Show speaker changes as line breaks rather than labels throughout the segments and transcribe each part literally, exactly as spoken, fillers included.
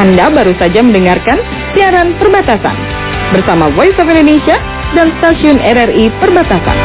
Anda baru saja mendengarkan siaran Perbatasan bersama Voice of Indonesia dan stasiun R R I Perbatasan.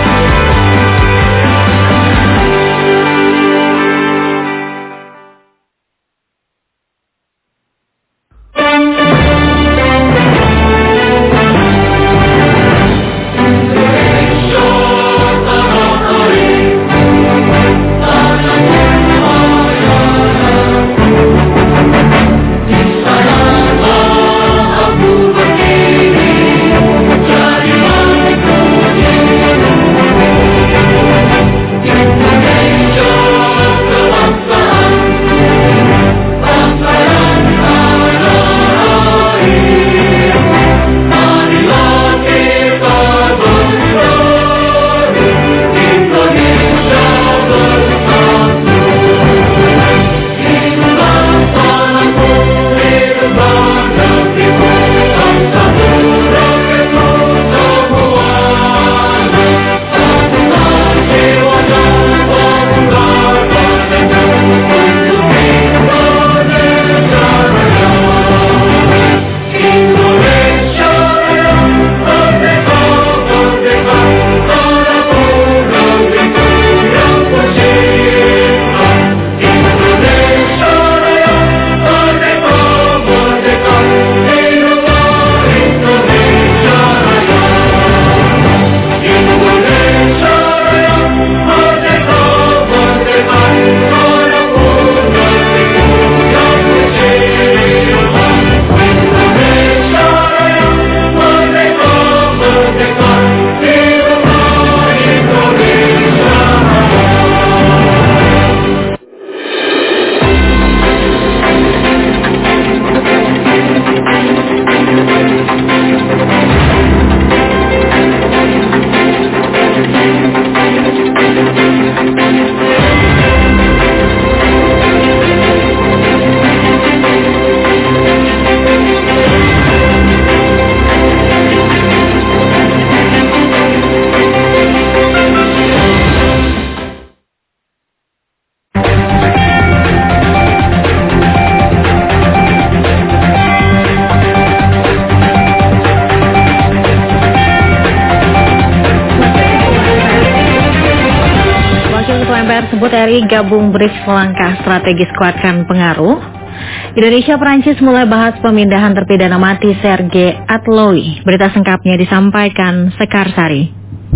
Tersebut R I gabung B R I C S melangkah strategis kuatkan pengaruh. Indonesia Perancis mulai bahas pemindahan terpidana mati Sergei Atloui. Berita singkatnya disampaikan Sekar Sari.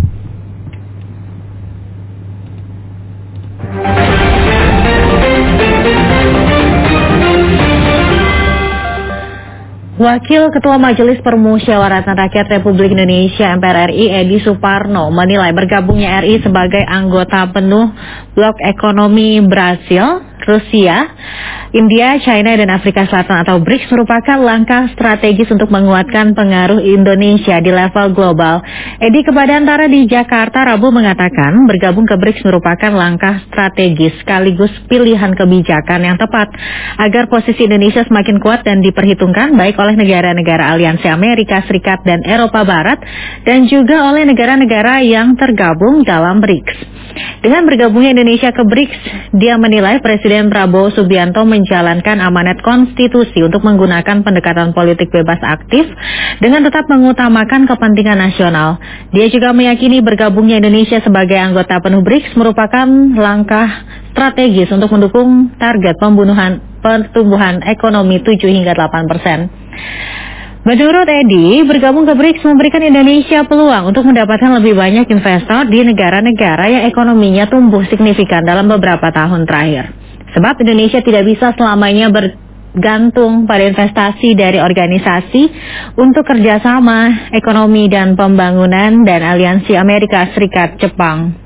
Wakil Ketua Majelis Permusyawaratan Rakyat Republik Indonesia M P R R I Edi Suparno menilai bergabungnya R I sebagai anggota penuh Blok Ekonomi Brasil, Rusia, India, China, dan Afrika Selatan atau B R I C S merupakan langkah strategis untuk menguatkan pengaruh Indonesia di level global. Edi kepada Antara di Jakarta Rabu mengatakan bergabung ke B R I C S merupakan langkah strategis sekaligus pilihan kebijakan yang tepat agar posisi Indonesia semakin kuat dan diperhitungkan baik oleh negara-negara aliansi Amerika Serikat dan Eropa Barat dan juga oleh negara-negara yang tergabung dalam B R I C S. Dengan bergabungnya Indonesia ke B R I C S, dia menilai Presiden Prabowo Subianto menjalankan amanat konstitusi untuk menggunakan pendekatan politik bebas aktif dengan tetap mengutamakan kepentingan nasional. Dia juga meyakini bergabungnya Indonesia sebagai anggota penuh B R I C S merupakan langkah strategis untuk mendukung target pembunuhan pertumbuhan ekonomi tujuh hingga delapan persen. Menurut Edi, bergabung ke B R I C S memberikan Indonesia peluang untuk mendapatkan lebih banyak investor di negara-negara yang ekonominya tumbuh signifikan dalam beberapa tahun terakhir. Sebab Indonesia tidak bisa selamanya bergantung pada investasi dari organisasi untuk kerjasama ekonomi dan pembangunan dan aliansi Amerika Serikat Jepang.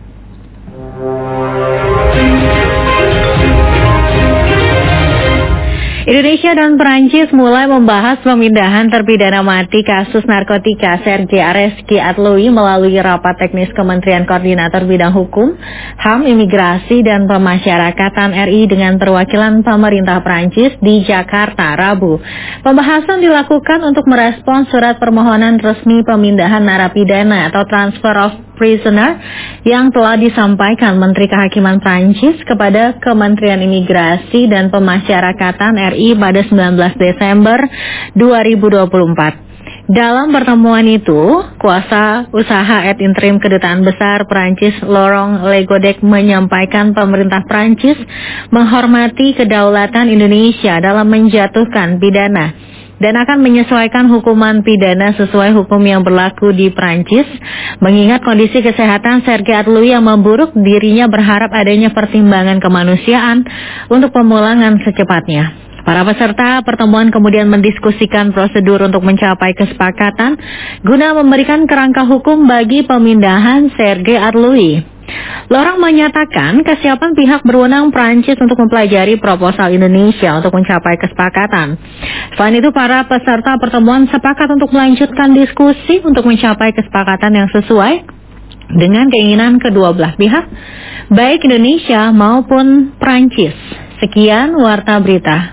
Indonesia dan Perancis mulai membahas pemindahan terpidana mati kasus narkotika Sergei Areski Atloui melalui rapat teknis Kementerian Koordinator Bidang Hukum, H A M, Imigrasi, dan Pemasyarakatan R I dengan perwakilan pemerintah Perancis di Jakarta, Rabu. Pembahasan dilakukan untuk merespons surat permohonan resmi pemindahan narapidana atau transfer of prisoner yang telah disampaikan Menteri Kehakiman Prancis kepada Kementerian Imigrasi dan Pemasyarakatan R I pada sembilan belas Desember dua ribu dua puluh empat. Dalam pertemuan itu, kuasa usaha ad interim Kedutaan Besar Prancis Laurent Legodec menyampaikan pemerintah Prancis menghormati kedaulatan Indonesia dalam menjatuhkan pidana dan akan menyesuaikan hukuman pidana sesuai hukum yang berlaku di Prancis. Mengingat kondisi kesehatan Serge Atloui yang memburuk, dirinya berharap adanya pertimbangan kemanusiaan untuk pemulangan secepatnya. Para peserta pertemuan kemudian mendiskusikan prosedur untuk mencapai kesepakatan guna memberikan kerangka hukum bagi pemindahan Serge Atloui. Laurent menyatakan kesiapan pihak berwenang Prancis untuk mempelajari proposal Indonesia untuk mencapai kesepakatan. Selain itu, para peserta pertemuan sepakat untuk melanjutkan diskusi untuk mencapai kesepakatan yang sesuai dengan keinginan kedua belah pihak, baik Indonesia maupun Prancis. Sekian Warta Berita.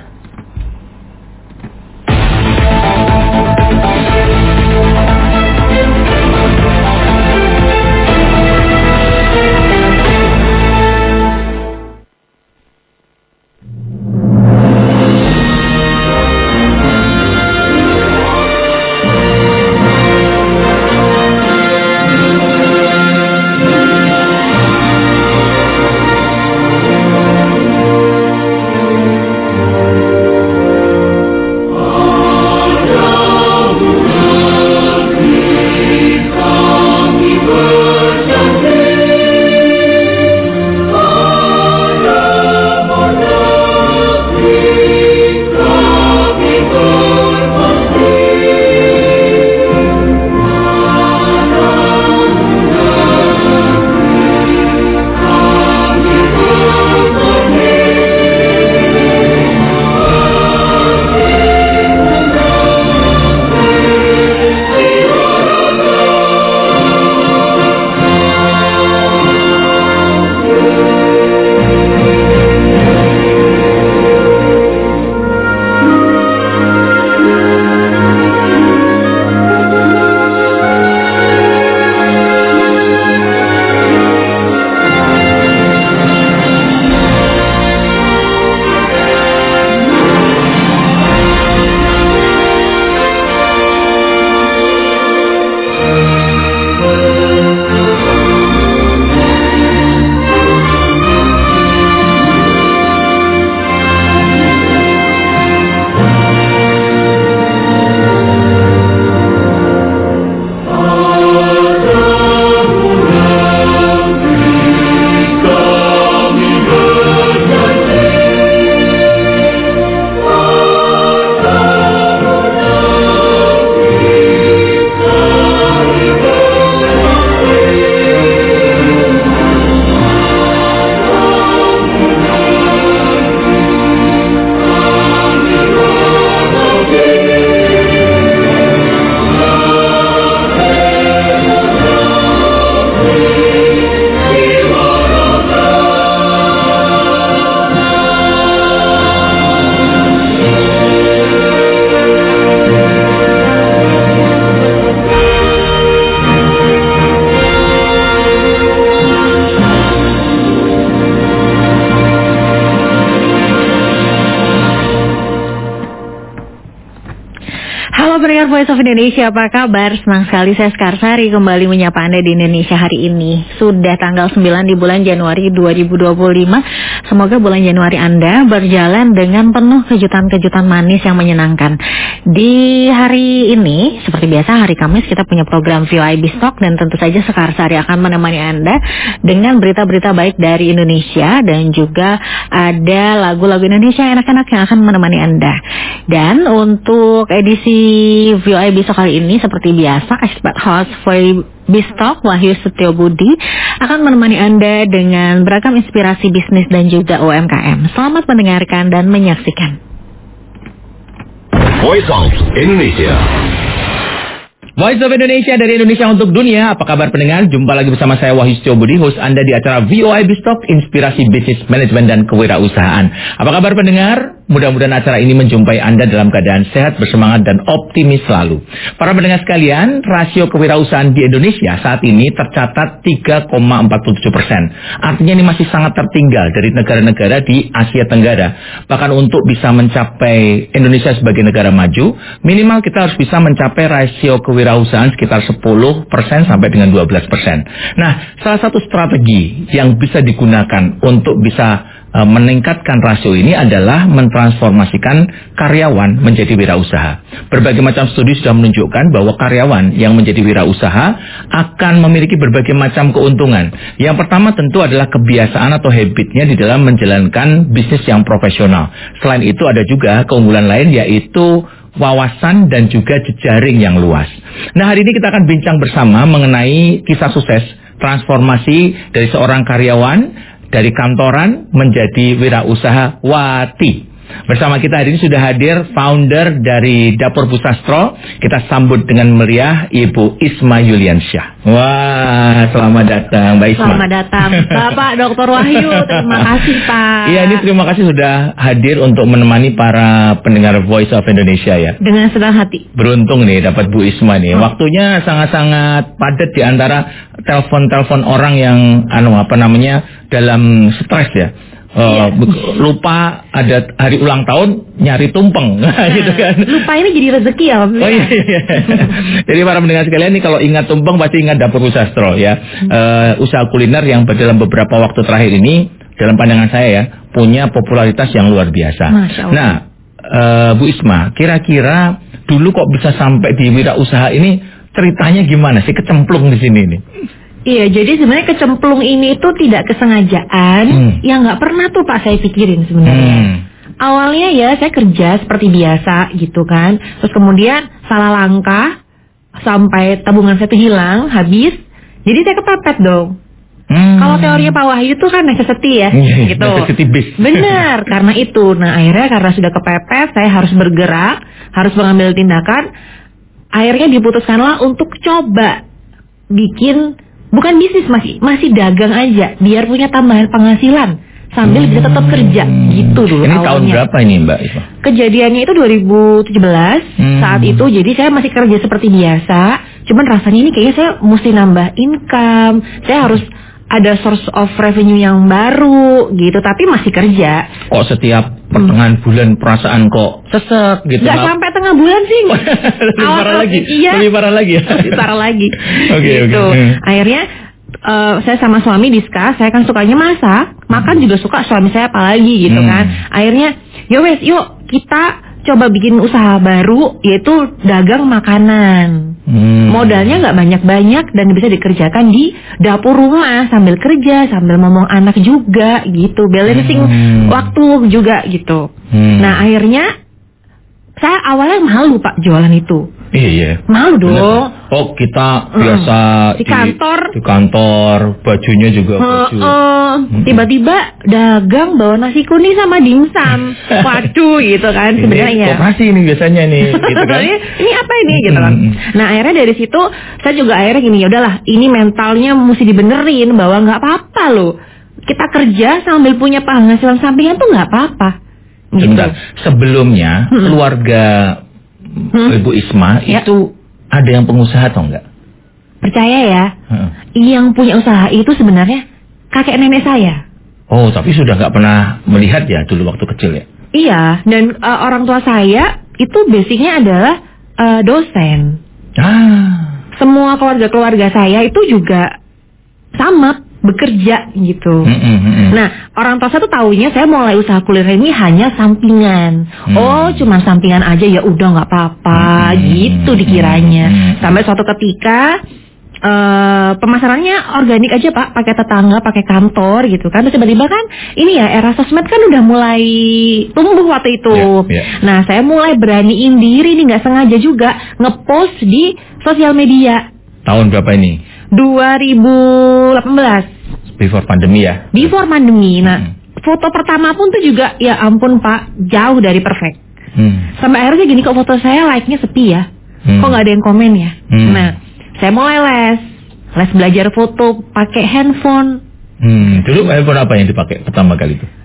Pendengar Voice of Indonesia, apa kabar? Senang sekali saya Skarsari kembali menyapa Anda di Indonesia hari ini. Sudah tanggal sembilan di bulan Januari dua ribu dua puluh lima. Semoga bulan Januari Anda berjalan dengan penuh kejutan-kejutan manis yang menyenangkan. Di hari ini, seperti biasa hari Kamis kita punya program V O I B Stock dan tentu saja Skarsari akan menemani Anda dengan berita-berita baik dari Indonesia dan juga ada lagu-lagu Indonesia enak-enak yang akan menemani Anda. Dan untuk edisi V O I B Stock kali ini seperti biasa, expert host V O I B Stock Wahyu Setiobudi akan menemani Anda dengan beragam inspirasi bisnis dan juga U M K M. Selamat mendengarkan dan menyaksikan.
Voice of Indonesia. Voice of Indonesia dari Indonesia untuk dunia. Apa kabar pendengar? Jumpa lagi bersama saya Wahyu Setiobudi, host Anda di acara V O I B Stock, inspirasi bisnis, manajemen dan kewirausahaan. Apa kabar pendengar? Mudah-mudahan acara ini menjumpai Anda dalam keadaan sehat, bersemangat, dan optimis selalu. Para pendengar sekalian, rasio kewirausahaan di Indonesia saat ini tercatat tiga koma empat tujuh persen. Artinya ini masih sangat tertinggal dari negara-negara di Asia Tenggara. Bahkan untuk bisa mencapai Indonesia sebagai negara maju, minimal kita harus bisa mencapai rasio kewirausahaan sekitar sepuluh persen sampai dengan dua belas persen. Nah, salah satu strategi yang bisa digunakan untuk bisa meningkatkan rasio ini adalah mentransformasikan karyawan menjadi wirausaha. Berbagai macam studi sudah menunjukkan bahwa karyawan yang menjadi wirausaha akan memiliki berbagai macam keuntungan. Yang pertama tentu adalah kebiasaan atau habitnya di dalam menjalankan bisnis yang profesional. Selain itu ada juga keunggulan lain, yaitu wawasan dan juga jejaring yang luas. Nah, hari ini kita akan bincang bersama mengenai kisah sukses transformasi dari seorang karyawan dari kantoran menjadi wirausaha Wati. Bersama kita hari ini sudah hadir founder dari Dapur Bu Sastro. Kita sambut dengan meriah Ibu Isma Yuliansyah. Wah, selamat datang Mbak Isma.
Selamat datang Bapak Doktor Wahyu. Terima kasih Pak.
Iya, ini terima kasih sudah hadir untuk menemani para pendengar Voice of Indonesia ya.
Dengan senang hati.
Beruntung nih dapat Bu Isma nih. Waktunya sangat-sangat padat di antara telepon-telepon orang yang anu apa namanya dalam stres ya. Uh, iya. Lupa ada hari ulang tahun, nyari tumpeng. Nah, gitu kan.
Lupa ini jadi rezeki ya.
Oh iya, iya. Jadi para pendengar sekalian nih, kalau ingat tumpeng pasti ingat Dapur Bu Sastro ya. Uh, usaha kuliner yang dalam beberapa waktu terakhir ini dalam pandangan saya ya punya popularitas yang luar biasa. Nah, uh, Bu Isma, kira-kira dulu kok bisa sampai di wirausaha ini, ceritanya gimana sih, kecemplung di sini nih?
Iya, jadi sebenarnya kecemplung ini itu tidak kesengajaan, hmm. yang nggak pernah tuh Pak saya pikirin sebenarnya. Hmm. Awalnya ya saya kerja seperti biasa gitu kan, terus kemudian salah langkah sampai tabungan saya tuh hilang, habis, jadi saya kepepet dong. Hmm. Kalau teorinya Pak Wahyu itu kan necessity ya,
hmm,
gitu.
Necessity based.
Benar, karena itu. Nah akhirnya karena sudah kepepet, saya harus bergerak, harus mengambil tindakan. Akhirnya diputuskanlah untuk coba bikin bukan bisnis, masih masih dagang aja, biar punya tambahan penghasilan sambil hmm. bisa tetap kerja gitu dulu.
Ini
awalnya.
Tahun berapa ini Mbak Isma?
Kejadiannya itu dua ribu tujuh belas hmm. saat itu, jadi saya masih kerja seperti biasa, cuman rasanya ini kayaknya saya mesti nambah income, saya harus ada source of revenue yang baru gitu, tapi masih kerja. Kok
setiap pertengahan hmm. bulan perasaan kok sesek gitu?
Gak sampai tengah bulan sih.
Lebih parah lagi. Iya. Lebih parah lagi ya.
Lebih parah lagi.
Oke okay,
gitu.
Okay.
Akhirnya uh, saya sama suami discuss, saya kan sukanya masak, makan juga suka, suami saya apalagi gitu hmm. kan. Akhirnya, yo wes, yuk kita coba bikin usaha baru, yaitu dagang makanan. Hmm. Modalnya nggak banyak-banyak dan bisa dikerjakan di dapur rumah sambil kerja, sambil ngomong anak juga gitu, balancing hmm. waktu juga gitu. Hmm. Nah akhirnya saya awalnya malu Pak jualan itu.
Iya.
Malu dong.
Oh kita biasa
mm. di kantor.
Di, di kantor, bajunya juga
uh,
baju.
Uh, mm-hmm. Tiba-tiba dagang bawa nasi kuning sama dimsum. Waduh gitu kan sebenarnya.
Koperasi ini biasanya nih. Gitu kan.
Ini apa ini gitu kan. Nah akhirnya dari situ saya juga akhirnya gini, ya udahlah ini mentalnya mesti dibenerin bahwa nggak apa-apa loh. Kita kerja sambil punya penghasilan sampingan tuh nggak apa-apa. Gitu.
Sebentar, sebelumnya hmm. keluarga hmm. Ibu Isma ya. Itu ada yang pengusaha atau enggak?
Percaya ya, hmm. yang punya usaha itu sebenarnya kakek nenek saya.
Oh, tapi sudah nggak pernah melihat ya dulu waktu kecil ya?
Iya, dan uh, orang tua saya itu basicnya adalah uh, dosen.
Ah.
Semua keluarga-keluarga saya itu juga sama bekerja gitu. Mm, mm, mm. Nah, orang tua saya tuh taunya saya mulai usaha kuliner ini hanya sampingan. Mm. Oh, cuma sampingan aja ya udah nggak apa-apa, mm, gitu dikiranya. Mm, mm. Sampai suatu ketika uh, pemasarannya organik aja Pak, pakai tetangga, pakai kantor gitu kan. Terus tiba-tiba kan ini ya era sosmed kan udah mulai tumbuh waktu itu. Yeah, yeah. Nah, saya mulai beraniin diri nih, nggak sengaja juga ngepost di sosial media.
Tahun berapa ini?
dua ribu delapan belas.
Before pandemi ya?
Before pandemi. Nah, hmm. foto pertama pun tuh juga, ya ampun Pak, jauh dari perfect. Hmm. Sampai akhirnya gini, kok foto saya like-nya sepi ya? Hmm. Kok nggak ada yang komen ya? Hmm. Nah, saya mulai les. Les belajar foto pakai handphone.
Hmm. Dulu handphone apa yang dipakai pertama kali itu?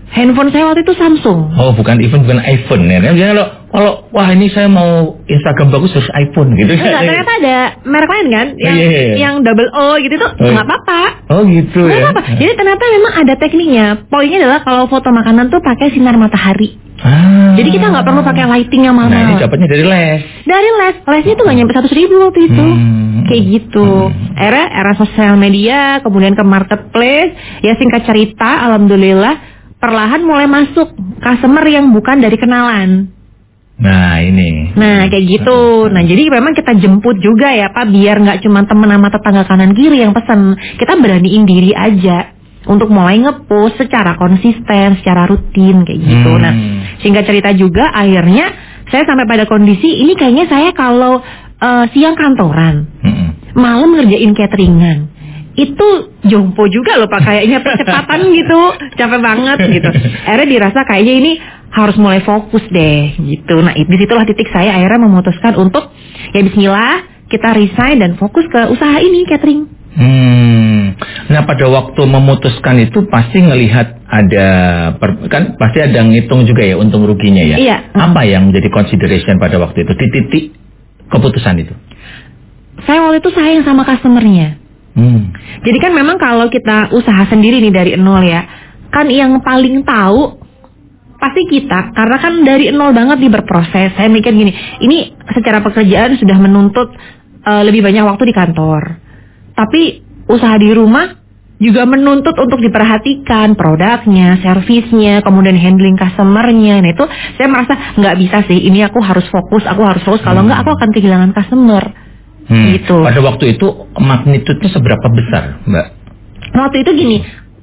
Handphone saya waktu itu Samsung.
Oh, bukan iPhone, bukan iPhone ya. Jadi kalau kalau wah ini saya mau Instagram bagus harus iPhone gitu.
Enggak, ternyata ada merek lain kan yang
yeah, yeah, yeah.
yang double O gitu tuh
oh,
nggak apa-apa.
Oh gitu
nggak
ya.
apa-apa. Jadi ternyata memang ada tekniknya. Poinnya adalah kalau foto makanan tuh pakai sinar matahari.
Ah.
Jadi kita nggak perlu pakai lighting yang mahal.
Nah, ini dapatnya dari les.
Dari les, lesnya tuh nggak nyampe seratus ribu waktu itu.
Hmm.
Kayak gitu.
Hmm.
Era era sosial media, kemudian ke marketplace. Ya singkat cerita, alhamdulillah perlahan mulai masuk customer yang bukan dari kenalan.
Nah ini.
Nah kayak gitu. Nah jadi memang kita jemput juga ya Pak, biar nggak cuma temen sama tetangga kanan kiri yang pesen. Kita beraniin diri aja untuk mulai ngepost secara konsisten, secara rutin kayak gitu.
Hmm.
Nah singkat cerita juga akhirnya saya sampai pada kondisi ini kayaknya saya kalau uh, siang kantoran, hmm. malam ngerjain cateringan. Itu jompo juga loh Pak, kayaknya percepatan gitu, capek banget gitu. Akhirnya dirasa kayaknya ini harus mulai fokus deh gitu. Nah disitulah titik saya akhirnya memutuskan untuk ya bismillah kita resign dan fokus ke usaha ini catering.
Hmm. Nah pada waktu memutuskan itu pasti ngelihat ada kan pasti ada ngitung juga ya untung ruginya ya.
Iya.
Apa yang menjadi consideration pada waktu itu di titik keputusan itu?
Saya waktu itu sayang sama customernya.
Hmm.
Jadi kan memang kalau kita usaha sendiri nih dari nol ya, kan yang paling tahu pasti kita, karena kan dari nol banget nih berproses. Saya mikir gini, ini secara pekerjaan sudah menuntut uh, lebih banyak waktu di kantor, tapi usaha di rumah juga menuntut untuk diperhatikan produknya, servisnya, kemudian handling customernya. Nah itu saya merasa nggak bisa sih, ini aku harus fokus, aku harus fokus. Kalau nggak aku akan kehilangan customer. Hmm. Gitu.
Pada waktu itu magnitudenya seberapa besar, Mbak?
Waktu itu gini,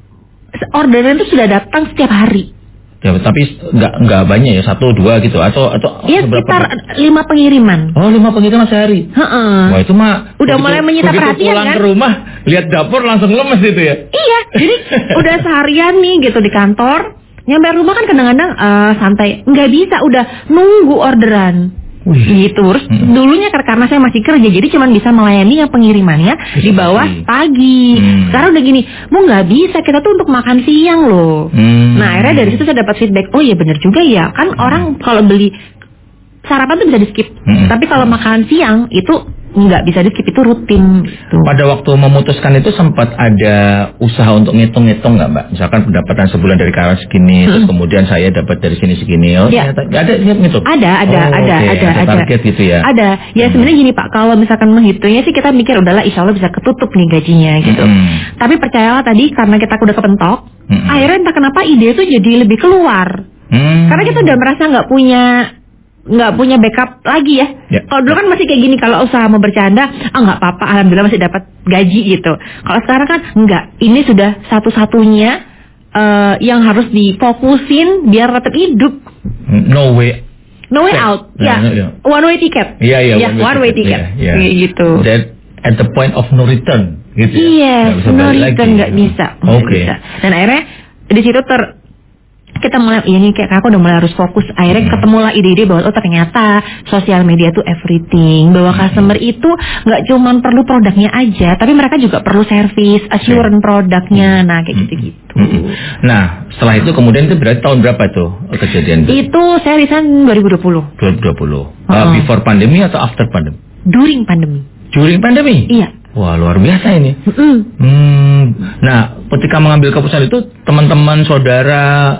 orderan itu sudah datang setiap hari.
Ya, tapi nggak nggak banyak ya, satu dua gitu atau atau
iya sekitar lima pengiriman.
Oh lima pengiriman sehari.
Heeh.
Wah itu mah
udah
begitu,
mulai menyita perhatian
pulang
kan?
Ke rumah lihat dapur langsung lemes itu ya.
Iya, jadi udah seharian nih gitu di kantor, nyampe rumah kan kadang-kadang uh, santai, nggak bisa udah nunggu orderan. Wih. Gitu, terus hmm. dulunya karena saya masih kerja, jadi cuma bisa melayani yang pengirimannya di bawah pagi. Hmm. Sekarang udah gini, mau nggak bisa, kita tuh untuk makan siang loh. Hmm. Nah akhirnya dari situ saya dapat feedback, oh iya benar juga ya, kan hmm. orang kalau beli sarapan tuh bisa di skip, hmm. tapi kalau makan siang itu nggak bisa di skip, itu rutin. Gitu.
Pada waktu memutuskan itu sempat ada usaha untuk ngitung-ngitung nggak Mbak? Misalkan pendapatan sebulan dari karyawan segini, hmm. terus kemudian saya dapat dari sini segini. Oh, ya. Ada ngitung?
Ada, ada,
oh,
ada,
okay.
ada,
ada. Target
ada.
gitu ya?
Ada. Ya hmm. sebenarnya gini Pak, kalau misalkan menghitungnya sih kita mikir udahlah insya Allah bisa ketutup nih gajinya gitu. Hmm. Tapi percayalah tadi karena kita udah kepentok, hmm. akhirnya entah kenapa ide itu jadi lebih keluar. Hmm. Karena kita udah merasa nggak punya nggak punya backup lagi ya. ya. Kalau dulu kan masih kayak gini, kalau usaha mau bercanda, ah nggak apa-apa, alhamdulillah masih dapat gaji gitu. Kalau sekarang kan enggak, ini sudah satu-satunya uh, yang harus difokusin biar tetap hidup.
No way.
No way out, no, ya. No, no. One way ticket.
Iya iya.
Ya, one way ticket.
Yeah, yeah.
Gitu.
That at the point of no return, gitu ya.
Iya, yes, no return nggak bisa.
Oke. Okay.
Dan akhirnya di situ ter kita mulai, ya ini kayak aku udah mulai harus fokus. Akhirnya hmm. ketemulah ide-ide bahwa oh ternyata sosial media tuh everything. Bahwa customer hmm. itu nggak cuma perlu produknya aja, tapi mereka juga perlu service, assurance produknya. Nah kayak gitu-gitu.
Hmm. Nah setelah itu kemudian itu berarti tahun berapa tuh kejadian itu?
Itu saya resign dua ribu dua puluh.
dua ribu dua puluh.
Uh-huh.
Uh, before pandemi atau after pandemi?
During pandemi.
During pandemi?
Iya.
Wah luar biasa ini.
Mm-hmm.
Hmm. Nah ketika mengambil keputusan itu teman-teman saudara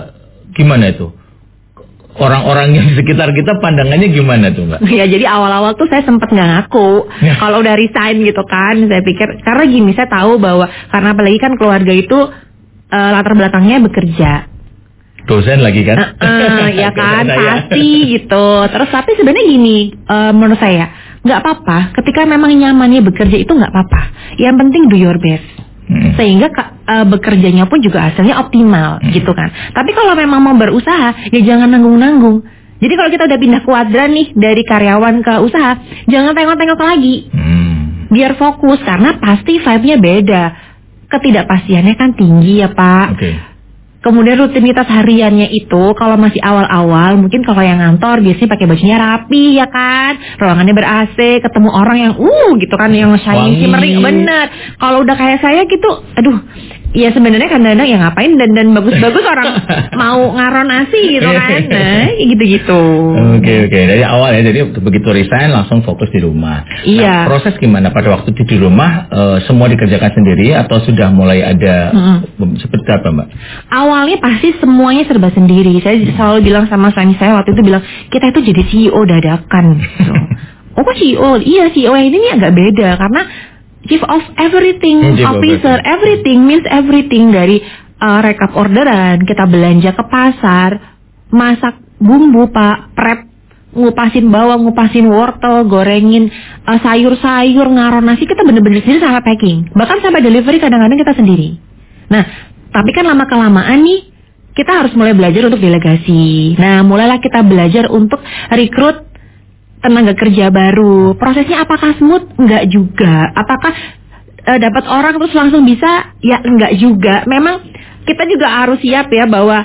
gimana itu? Orang-orang yang di sekitar kita pandangannya gimana tuh Mbak?
Ya jadi awal-awal tuh saya sempat nggak ngaku ya. Kalau udah resign gitu kan. Saya pikir, karena gini saya tahu bahwa karena apalagi kan keluarga itu uh, latar belakangnya bekerja.
Dosen lagi kan?
Uh, uh, ya kan pasti gitu. Terus tapi sebenarnya gini uh, menurut saya nggak apa-apa. Ketika memang nyamannya bekerja itu nggak apa-apa. Yang penting do your best. Hmm. Sehingga uh, bekerjanya pun juga hasilnya optimal hmm. gitu kan. Tapi kalau memang mau berusaha ya jangan nanggung-nanggung. Jadi kalau kita udah pindah kuadran nih dari karyawan ke usaha, jangan tengok-tengok lagi. Hmm. Biar fokus karena pasti vibe-nya beda. Ketidakpastiannya kan tinggi ya Pak.
Okay.
Kemudian rutinitas hariannya itu kalau masih awal-awal mungkin kalau yang ngantor biasanya pakai bajunya rapi ya kan, ruangannya ber-A C, ketemu orang yang uh gitu kan yang shining shimmering bener. Kalau udah kayak saya gitu, aduh Ya sebenarnya kadang-kadang ya ngapain dan dan bagus-bagus orang mau ngaron nasi gitu kan, nah gitu-gitu.
Oke oke dari awal ya, jadi begitu resign langsung fokus di rumah.
Iya.
Nah, proses gimana pada waktu di rumah uh, semua dikerjakan sendiri atau sudah mulai ada hmm. seperti apa Mbak?
Awalnya pasti semuanya serba sendiri. Saya hmm. selalu bilang sama suami saya waktu itu bilang kita itu jadi C E O dadakan. Gitu. Oh kok C E O? Iya C E O yang ini agak beda karena Chief of everything,
Chief
officer,
of
everything means everything dari uh, rekap orderan, kita belanja ke pasar, masak bumbu Pak, prep, ngupasin bawang, ngupasin wortel, gorengin uh, sayur-sayur, ngaron nasi, kita bener-bener sendiri sampai packing. Bahkan sampai delivery kadang-kadang kita sendiri. Nah, tapi kan lama-kelamaan nih, kita harus mulai belajar untuk delegasi. Nah, mulailah kita belajar untuk rekrut tenaga kerja baru. Prosesnya apakah smooth? Enggak juga. Apakah e, dapat orang terus langsung bisa? Ya enggak juga. Memang kita juga harus siap ya bahwa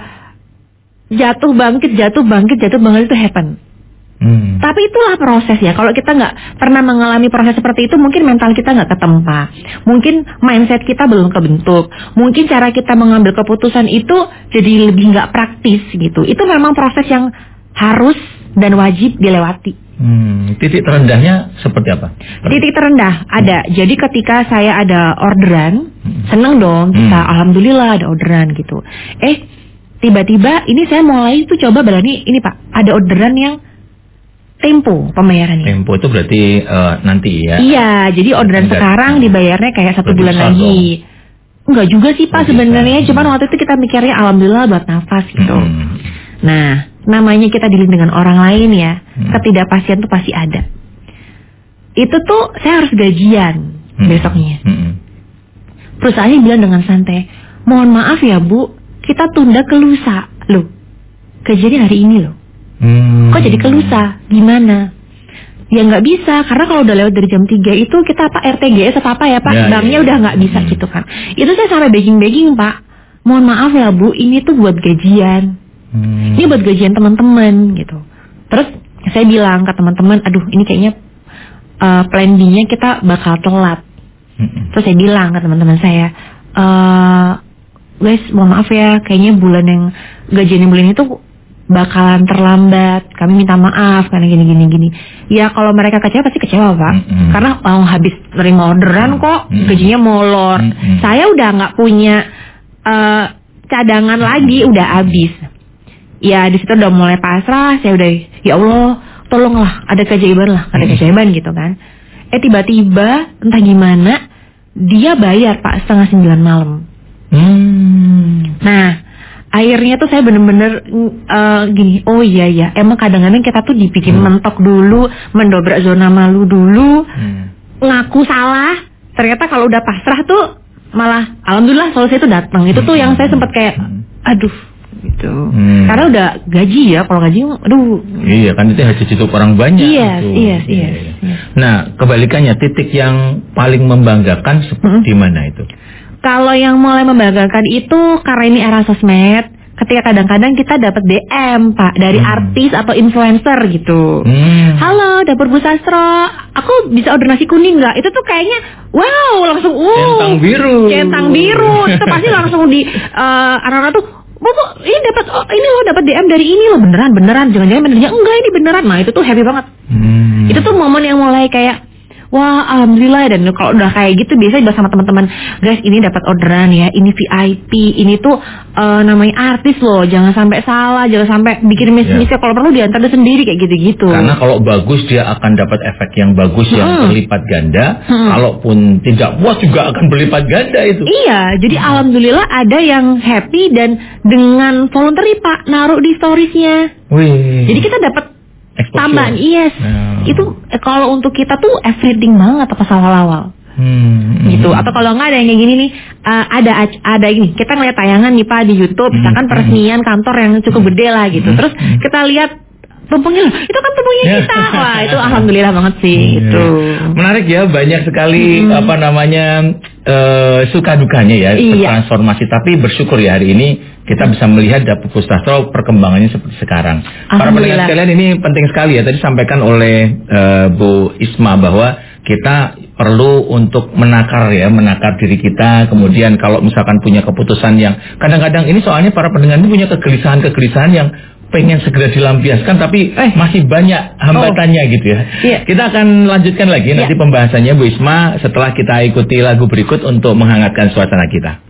jatuh bangkit, jatuh bangkit, jatuh bangkit itu happen. Hmm. Tapi itulah proses ya. Kalau kita nggak pernah mengalami proses seperti itu, mungkin mental kita nggak ketempa. Mungkin mindset kita belum kebentuk. Mungkin cara kita mengambil keputusan itu jadi lebih nggak praktis gitu. Itu memang proses yang harus dan wajib dilewati.
Hmm, titik terendahnya seperti apa?
Titik terendah ada. Hmm. Jadi ketika saya ada orderan, hmm. seneng dong kita, hmm. alhamdulillah ada orderan gitu. Eh, tiba-tiba ini saya mulai tuh coba berani ini Pak, ada orderan yang tempo pembayarannya. Tempo
itu berarti uh, nanti ya?
Iya, jadi orderan Enggak. sekarang dibayarnya kayak satu bulan lagi. Dong. Enggak juga sih Pak sebenarnya, cuman waktu itu kita mikirnya alhamdulillah buat nafas gitu. Hmm. Nah, namanya kita dealing dengan orang lain ya, hmm. ketidakpastian tuh pasti ada. Itu tuh saya harus gajian hmm. besoknya. Hmm. Perusahaannya bilang dengan santai, mohon maaf ya Bu, kita tunda ke lusa. Loh, gajiannya hari ini loh. Hmm. Kok jadi ke lusa? Gimana? Ya nggak bisa, karena kalau udah lewat dari jam tiga itu kita apa R T G S apa apa ya Pak, ya, banknya ya, ya. udah nggak bisa hmm. gitu kan. Itu saya sampai begging-begging Pak, mohon maaf ya Bu, ini tuh buat gajian. Hmm. Ini buat gajian teman-teman gitu. Terus saya bilang ke teman-teman, aduh ini kayaknya uh, plan B-nya kita bakal telat. Hmm. Terus saya bilang ke teman-teman saya, uh, guys mohon maaf ya, kayaknya bulan yang gajian yang bulan itu bakalan terlambat. Kami minta maaf karena gini-gini gini. Ya kalau mereka kecewa pasti kecewa Pak. Hmm. Karena mau oh, habis nerima orderan kok hmm. gajinya molor. Hmm. Saya udah nggak punya uh, cadangan lagi, udah habis. Ya di situ udah mulai pasrah, saya udah ya Allah tolonglah ada keajaiban lah, ada keajaiban gitu kan. Eh tiba-tiba entah gimana dia bayar Pak setengah sembilan malam. Hmm. Nah akhirnya tuh saya bener-bener uh, gini, oh iya ya emang kadang-kadang kita tuh dibikin hmm. mentok dulu, mendobrak zona malu dulu, hmm. ngaku salah. Ternyata kalau udah pasrah tuh malah alhamdulillah solusi itu datang. Itu tuh yang saya sempat kayak aduh gitu. Hmm. Karena udah gaji ya, kalau gaji aduh.
Iya kan itu haji cukup orang banyak.
Iya,
gitu.
iya, iya.
Nah, kebalikannya titik yang paling membanggakan seperti hmm. mana itu?
Kalau yang mulai membanggakan itu karena ini era sosmed, ketika kadang-kadang kita dapat D M Pak dari hmm. artis atau influencer gitu. Hmm. Halo, dapur Bu Sastro, aku bisa order nasi kuning nggak? Itu tuh kayaknya wow, langsung uh,
centang biru.
Centang biru. Itu pasti langsung di uh, anak-anak tuh Bapak ini dapat oh, ini loh dapat D M dari ini loh beneran beneran jangan-jangan benernya enggak ini beneran. Nah itu tuh happy banget. Hmm. Itu tuh momen yang mulai kayak wah alhamdulillah. Dan kalau udah kayak gitu biasanya udah sama teman-teman, guys ini dapat orderan ya, ini V I P, ini tuh uh, namanya artis loh, jangan sampai salah, jangan sampai bikin miss-miss ya. Kalau perlu diantar sendiri kayak gitu-gitu.
Karena kalau bagus dia akan dapat efek yang bagus hmm. yang berlipat ganda. Hmm. Kalaupun tidak puas juga akan berlipat ganda itu.
Iya, jadi hmm. alhamdulillah ada yang happy dan dengan voluntary Pak naruh di storiesnya. Wih. Jadi kita dapat tambahan, yes. Nah. Itu eh, kalau untuk kita tuh everything banget apa awal-awal. Hmm. Gitu. Atau kalau nggak ada yang kayak gini nih, uh, ada ada ini. Kita ngeliat tayangan nih Pak di YouTube, misalkan hmm. peresmian kantor yang cukup gede lah gitu. Hmm. Terus kita lihat tumpengnya, itu kan tumpengnya kita. Wah itu alhamdulillah banget sih. Hmm. Itu.
Menarik ya, banyak sekali hmm. apa namanya uh, suka dukanya ya iya. transformasi. Tapi bersyukur ya hari ini kita bisa melihat Dapur Bu Sastro perkembangannya seperti sekarang. Para pendengar sekalian, ini penting sekali ya. Tadi sampaikan oleh uh, Bu Isma bahwa kita perlu untuk menakar ya, menakar diri kita. Kemudian kalau misalkan punya keputusan yang kadang-kadang ini soalnya para pendengar ini punya kegelisahan-kegelisahan yang pengen segera dilampiaskan tapi eh masih banyak hambatannya oh. gitu ya. Yeah. Kita akan lanjutkan lagi nanti yeah. pembahasannya Bu Isma setelah kita ikuti lagu berikut untuk menghangatkan suasana kita.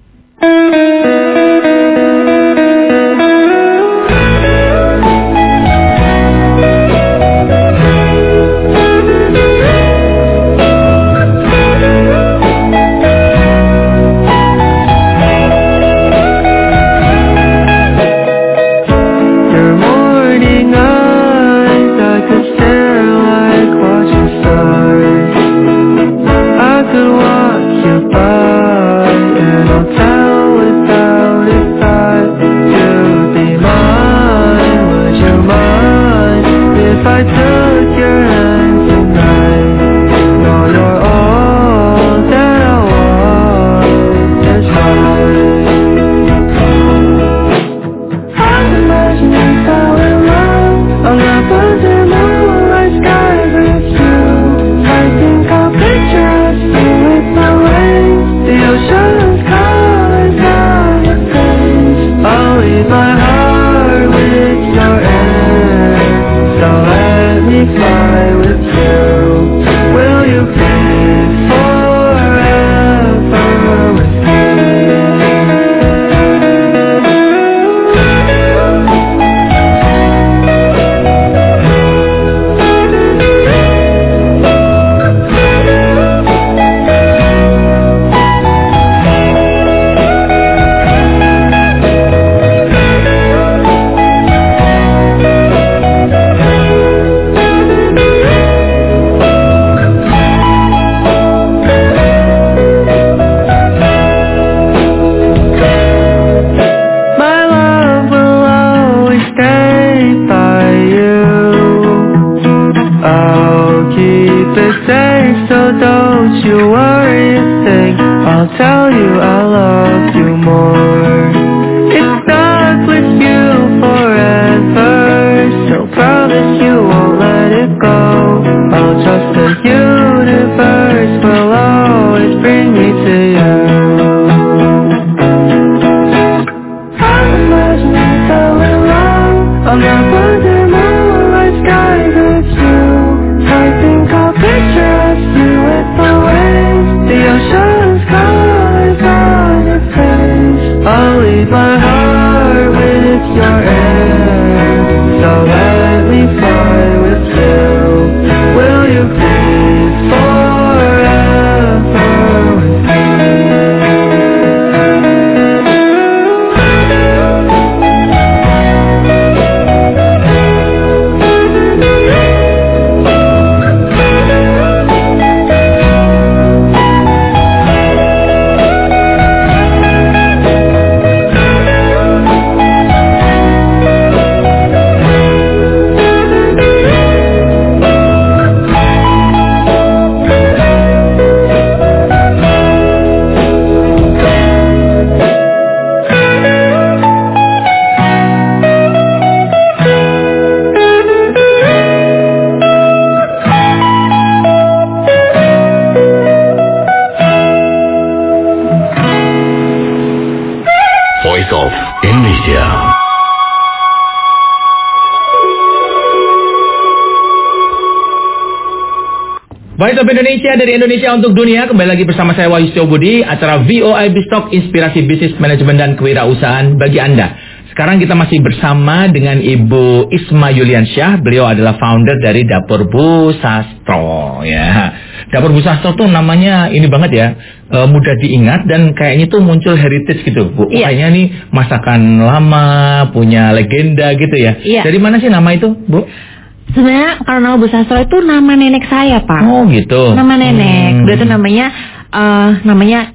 Voice of Indonesia dari Indonesia untuk dunia. Kembali lagi bersama saya Wahyu Budi, acara V O I Biztalk, inspirasi bisnis, manajemen dan kewirausahaan bagi Anda. Sekarang kita masih bersama dengan Ibu Isma Yuliansyah. Beliau adalah founder dari Dapur Bu Sastro. Ya, Dapur Bu Sastro tuh namanya ini banget ya, e, mudah diingat dan kayaknya tuh muncul heritage gitu, Bu. Iya. Kayaknya nih masakan lama, punya legenda gitu ya. Iya. Dari mana sih nama itu, Bu?
Sebenarnya kalau nama Bu Sastro itu nama nenek saya, Pak.
Oh gitu.
Nama nenek. Hmm. Beliau itu namanya uh, namanya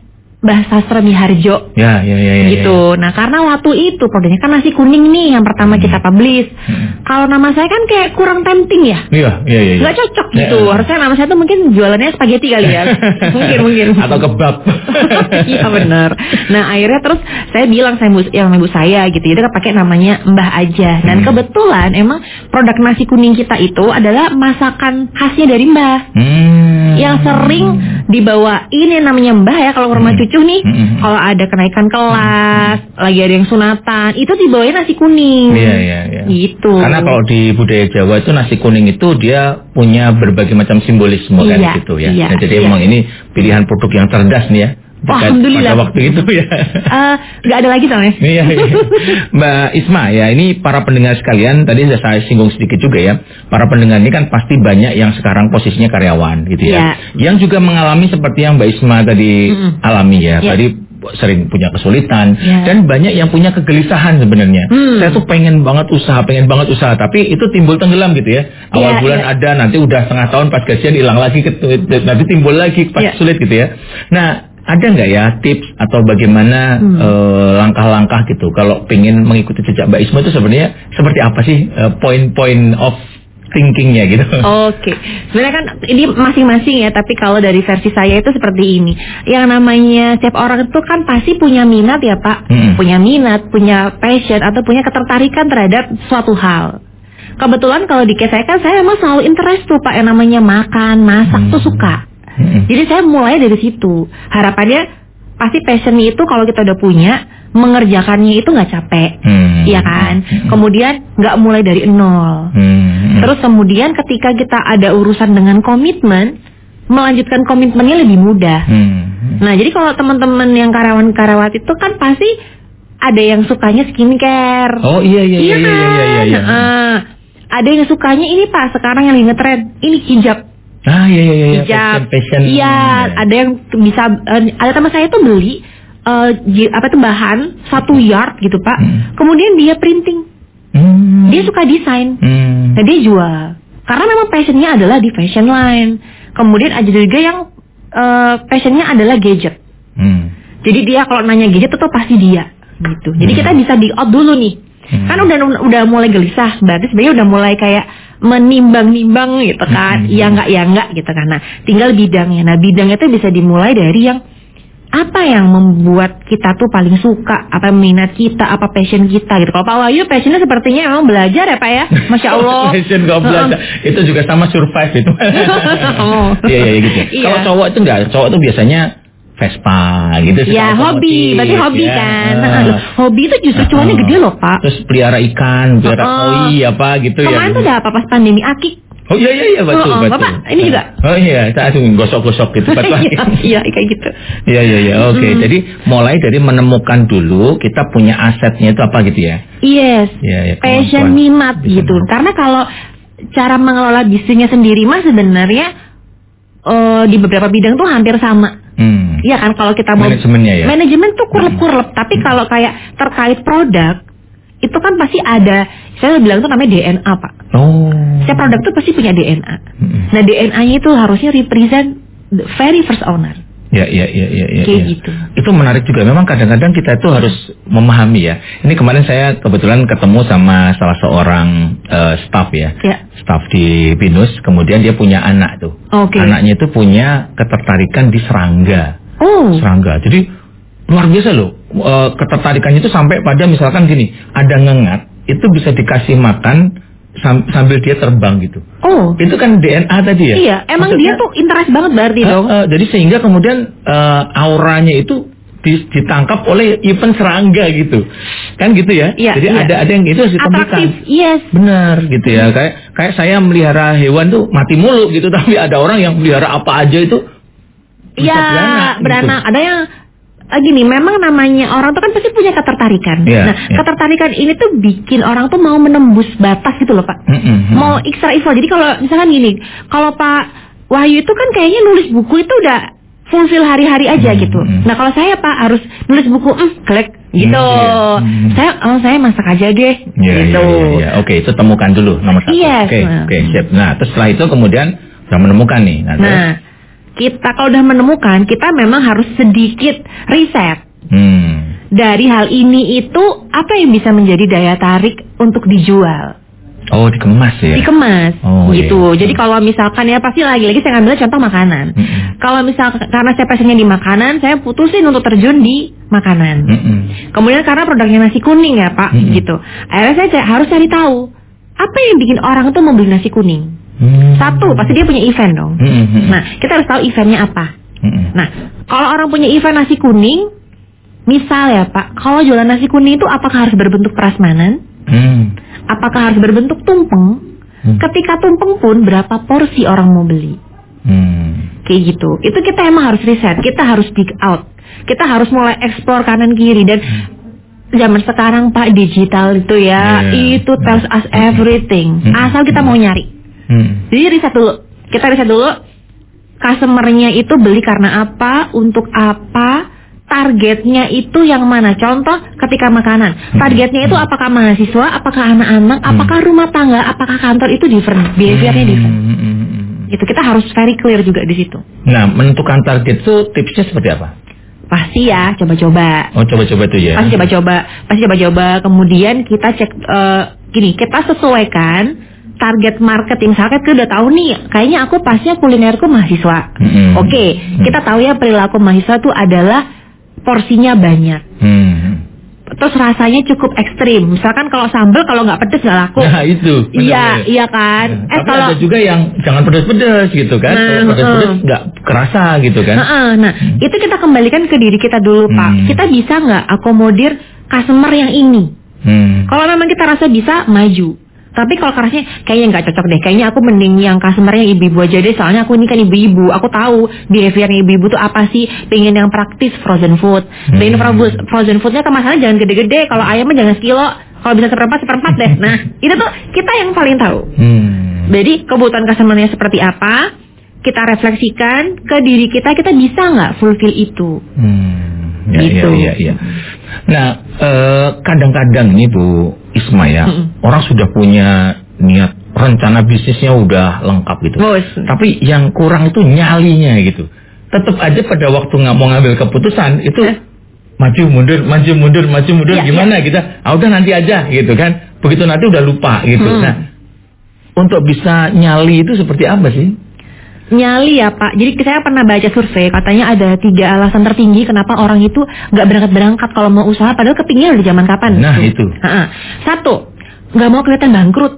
Mbah Sastra Miharjo.
Ya, ya, ya, ya.
Gitu.
Ya.
Nah, karena waktu itu produknya kan nasi kuning nih yang pertama hmm. kita publish. Hmm. Kalau nama saya kan kayak kurang tempting ya.
Iya, iya, iya.
Gak cocok
ya,
gitu.
Ya.
Harusnya nama saya tuh mungkin jualannya spaghetti kali ya. mungkin, mungkin.
Atau kebab.
Iya benar. Nah, akhirnya terus saya bilang sama ibu, yang ibu saya gitu. Jadi pakai namanya Mbah aja. Dan hmm. kebetulan emang produk nasi kuning kita itu adalah masakan khasnya dari Mbah. Hmm. Yang sering dibawain yang namanya Mbah ya kalau ke rumah hmm. cucu nih. Hmm. Kalau ada kenaikan kelas, hmm. lagi ada yang sunatan, itu dibawain nasi kuning.
Iya, iya, iya.
Gitu.
Karena kalau di budaya Jawa itu nasi kuning itu dia punya berbagai macam simbolisme iya, kan gitu ya.
Iya,
nah, jadi
iya.
emang ini pilihan produk yang cerdas nih ya.
Oh, alhamdulillah.
Pada waktu itu ya.
Uh, gak ada lagi soalnya.
Iya, iya. Mbak Isma ya, ini para pendengar sekalian, tadi sudah saya singgung sedikit juga ya. Para pendengar ini kan pasti banyak yang sekarang posisinya karyawan gitu ya. Yeah. Yang juga mengalami seperti yang Mbak Isma tadi mm-hmm. alami ya. Yeah. Tadi sering punya kesulitan yeah. dan banyak yang punya kegelisahan sebenarnya. Hmm. Saya tuh pengen banget usaha, pengen banget usaha, tapi itu timbul tenggelam gitu ya. Awal yeah, bulan yeah. ada, nanti udah setengah tahun pas gajian hilang lagi, nanti timbul lagi pas yeah. sulit gitu ya. Nah, ada nggak ya tips atau bagaimana hmm. uh, langkah-langkah gitu kalau pengen mengikuti jejak Mbak Isma itu sebenarnya seperti apa sih uh, point-point of thinkingnya gitu?
Oke, okay. Sebenarnya kan ini masing-masing ya, tapi kalau dari versi saya itu seperti ini. Yang namanya setiap orang itu kan pasti punya minat ya Pak, hmm. punya minat, punya passion atau punya ketertarikan terhadap suatu hal. Kebetulan kalau di case saya kan saya emang selalu interest tuh Pak yang namanya makan, masak hmm. tuh suka. Hmm. Jadi saya mulai dari situ. Harapannya pasti passionnya itu kalau kita udah punya, mengerjakannya itu nggak capek, hmm. iya kan? Hmm. Kemudian nggak mulai dari nol. Hmm. Terus kemudian ketika kita ada urusan dengan komitmen, melanjutkan komitmennya lebih mudah. Hmm. Nah jadi kalau teman-teman yang karyawan-karyawati itu kan pasti ada yang sukanya skincare.
Oh iya iya iya iya
kan?
iya iya. iya.
Nah, ada yang sukanya ini Pak sekarang yang lagi ngetren ini hijab.
Ah iya iya iya.
Hijab.
Fashion.
Iya, ada yang bisa uh, ada teman saya tuh beli uh, apa tuh bahan satu yard gitu Pak. Hmm. Kemudian dia printing. Hmm. Dia suka desain. Hmm. Nah, dia jual. Karena memang passionnya adalah di fashion line. Kemudian ada juga yang uh, passionnya adalah gadget. Hmm. Jadi dia kalau nanya gadget itu pasti dia gitu. Jadi hmm. kita bisa di out dulu nih. Hmm. Kan udah udah mulai gelisah, berarti sebenarnya udah mulai kayak menimbang-nimbang gitu kan. Iya hmm. enggak ya enggak gitu kan. Nah, tinggal bidangnya. Nah, bidangnya itu bisa dimulai dari yang apa yang membuat kita tuh paling suka, apa minat kita, apa passion kita gitu. Kalau Pak Wahyu passionnya sepertinya memang belajar ya Pak ya, Masya Allah.
Passion gak belajar, itu juga sama survive itu. Iya iya gitu. Iya. Kalau cowok itu enggak, cowok itu biasanya Vespa gitu sih.
Ya hobi, berarti hobi ya. Kan. Nah, hobi itu justru uh, cuannya gede loh Pak.
Terus pelihara ikan, pelihara uh, koi apa gitu.
Kemarin ya. Kemarin tuh udah apa pas pandemi akik.
Oh iya iya iya betul uh, uh, betul.
Bapak ini juga.
Oh iya, saya langsung gosok-gosok gitu pas lagi.
Iya kayak gitu.
Iya iya iya oke. Okay. Hmm. Jadi mulai dari menemukan dulu kita punya asetnya itu apa gitu ya.
Yes.
Ya, ya,
passion minat gitu. Minat. Karena kalau cara mengelola bisnisnya sendiri mah sebenarnya uh, di beberapa bidang tuh hampir sama. Hmm. Iya kan kalau kita mau
manajemennya ya.
Manajemen tuh kurlep-kurlep, hmm. tapi kalau kayak terkait produk itu kan pasti ada, saya bilang itu namanya D N A Pak. Oh. Setiap produk tuh pasti punya D N A. Hmm. Nah D N A-nya itu harusnya represent the very first owner.
Ya, ya, ya, ya, ya.
Kayak
ya.
gitu.
Itu menarik juga. Memang kadang-kadang kita itu harus memahami ya. Ini kemarin saya kebetulan ketemu sama salah seorang uh, staff ya, ya. Staff di Binus. Kemudian dia punya anak tuh. Okay. Anaknya itu punya ketertarikan di serangga. Oh. Serangga. Jadi luar biasa loh. Uh, ketertarikannya itu sampai pada misalkan gini, ada ngengat, itu bisa dikasih makan sambil dia terbang gitu. Oh. Itu kan D N A tadi ya?
Iya, emang maksudnya, dia tuh interest banget berarti uh, dong.
Uh, jadi sehingga kemudian uh, auranya itu ditangkap oleh event serangga gitu. Kan gitu ya? Iya, jadi iya. ada ada yang itu harus ditemukan.
Yes.
Benar gitu ya. Kayak kayak saya melihara hewan tuh mati mulu gitu, tapi ada orang yang melihara apa aja itu
Iya, beranak. beranak. Gitu. Ada yang gini, memang namanya orang tuh kan pasti punya ketertarikan. Yeah, nah, yeah. ketertarikan ini tuh bikin orang tuh mau menembus batas gitu loh Pak. Mm-hmm. Mau extra effort. Jadi kalau misalkan gini, kalau Pak Wahyu itu kan kayaknya nulis buku itu udah fulfill hari-hari aja mm-hmm. gitu. Nah kalau saya Pak harus nulis buku, mm, klik gitu. Mm-hmm. Saya, oh saya masak aja deh. Yeah, gitu. Yeah, yeah, yeah. Oke, okay, itu temukan dulu nomor satu. Oke, yes.
oke, okay, okay, siap. Nah, terus setelah itu kemudian sudah menemukan nih. Nah,
nah kita kalau udah menemukan, kita memang harus sedikit riset. Hmm. Dari hal ini itu apa yang bisa menjadi daya tarik untuk dijual?
Oh, dikemas ya?
Dikemas,
oh,
gitu.
Iya.
Jadi kalau misalkan ya pasti lagi-lagi saya ngambil contoh makanan. Mm-mm. Kalau misalkan karena saya passionnya di makanan, saya putusin untuk terjun di makanan. Mm-mm. Kemudian karena produknya nasi kuning ya Pak, Mm-mm. gitu. Akhirnya saya harus cari tahu apa yang bikin orang tuh membeli nasi kuning. Mm-mm. Satu, pasti dia punya event dong. Mm-mm. Nah, kita harus tahu eventnya apa. Mm-mm. Nah, kalau orang punya event nasi kuning, misal ya Pak, kalau jualan nasi kuning itu apakah harus berbentuk prasmanan? Mm. Apakah harus berbentuk tumpeng? Hmm. Ketika tumpeng pun berapa porsi orang mau beli? Hmm. Kayak gitu. Itu kita emang harus riset. Kita harus dig out. Kita harus mulai explore kanan kiri. Dan hmm. zaman sekarang Pak, digital itu ya, yeah. itu tells us everything. Hmm. Asal kita mau nyari. Hmm. Jadi riset dulu. Kita riset dulu. Customer-nya itu beli karena apa? Untuk apa? Targetnya itu yang mana? Contoh ketika makanan. Targetnya itu apakah mahasiswa, apakah anak-anak, apakah rumah tangga, apakah kantor, itu different. Behaviornya different. Itu kita harus very clear juga di situ.
Nah, menentukan target itu tipsnya seperti apa?
Pasti ya, coba-coba.
Oh, coba-coba itu ya.
Pasti coba-coba, pasti coba-coba. Kemudian kita cek uh, gini, kita sesuaikan target marketing. Misalkan kita udah tahu nih, kayaknya aku pasnya kulinerku mahasiswa. Mm-hmm. Oke, okay, mm-hmm. kita tahu ya perilaku mahasiswa itu adalah porsinya banyak. Hmm. Terus rasanya cukup ekstrim. Misalkan kalau sambal kalau nggak pedes nggak laku.
Nah itu.
Iya, iya kan.
Nah, eh, tapi kalau ada juga yang jangan pedes-pedes gitu kan. Nah, kalau pedes-pedes nggak uh, kerasa gitu kan.
Nah, uh, nah hmm. itu kita kembalikan ke diri kita dulu Pak. Hmm. Kita bisa nggak akomodir customer yang ini? Hmm. Kalau memang kita rasa bisa, maju. Tapi kalau rasanya kayaknya nggak cocok deh. Kayaknya aku mending yang customer-nya ibu-ibu aja deh. Soalnya aku ini kan ibu-ibu. Aku tahu behaviornya ibu-ibu tuh apa sih. Pengen yang praktis, frozen food. Hmm. Pengen frozen foodnya kemasannya jangan gede-gede. Kalau ayamnya jangan sekilo. Kalau bisa seperempat, seperempat deh. Nah, itu tuh kita yang paling tahu. Hmm. Jadi kebutuhan customer-nya seperti apa, kita refleksikan ke diri kita. Kita bisa nggak fulfill itu? Hmm.
Ya,
gitu.
Ya, ya, ya. Nah, eh, kadang-kadang nih Bu Isma ya, mm-mm. orang sudah punya niat, rencana bisnisnya udah lengkap gitu. Bos. Tapi yang kurang itu nyalinya gitu. Tetap aja pada waktu nggak mau ngambil keputusan itu eh? maju mundur, maju mundur, maju mundur, ya, gimana ya. Kita, ah udah nanti aja gitu kan. Begitu nanti udah lupa gitu. Hmm. Nah, untuk bisa nyali itu seperti apa sih?
Nyali ya Pak. Jadi saya pernah baca survei, katanya ada tiga alasan tertinggi kenapa orang itu nggak berangkat-berangkat kalau mau usaha, padahal kepingin udah zaman kapan.
Nah itu. itu.
Satu, nggak mau kelihatan bangkrut.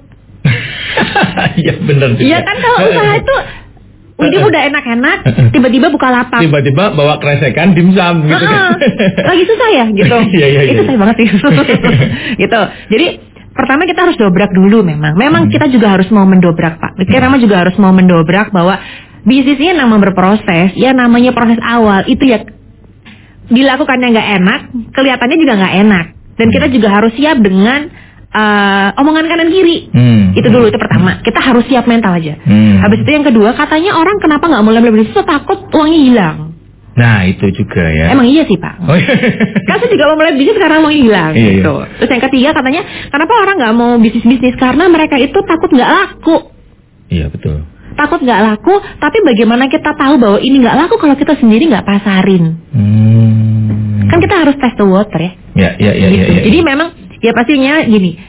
Iya benar.
Iya kan kalau usaha itu hidup udah enak-enak, tiba-tiba buka lapak.
Tiba-tiba bawa kresekan dimsum gitu kan.
Lagi susah ya gitu.
Iya, iya,
itu
iya.
saya banget sih. Gitu. Jadi pertama kita harus dobrak dulu memang. Memang hmm. kita juga harus mau mendobrak Pak. Kita memang juga harus mau mendobrak bahwa bisnisnya nama berproses. Ya namanya proses awal. Itu ya dilakukannya nggak enak, kelihatannya juga nggak enak. Dan kita juga harus siap dengan uh, omongan kanan kiri. Hmm. Itu dulu, itu pertama. Kita harus siap mental aja. Hmm. Habis itu yang kedua, katanya orang kenapa nggak mulai bisnis, takut uangnya hilang.
Nah itu juga ya.
Emang iya sih Pak. Oh, iya. Kan saya juga mau mulai bisnis karena mau hilang.
Iya,
gitu.
Iya.
Terus yang ketiga katanya kenapa orang nggak mau bisnis-bisnis, karena mereka itu takut nggak laku.
Iya betul.
Takut nggak laku, tapi bagaimana kita tahu bahwa ini nggak laku kalau kita sendiri nggak pasarin? Hmm. Kan kita harus test the water ya.
Ya ya ya.
Gitu.
ya, ya, ya.
Jadi memang ya pastinya gini.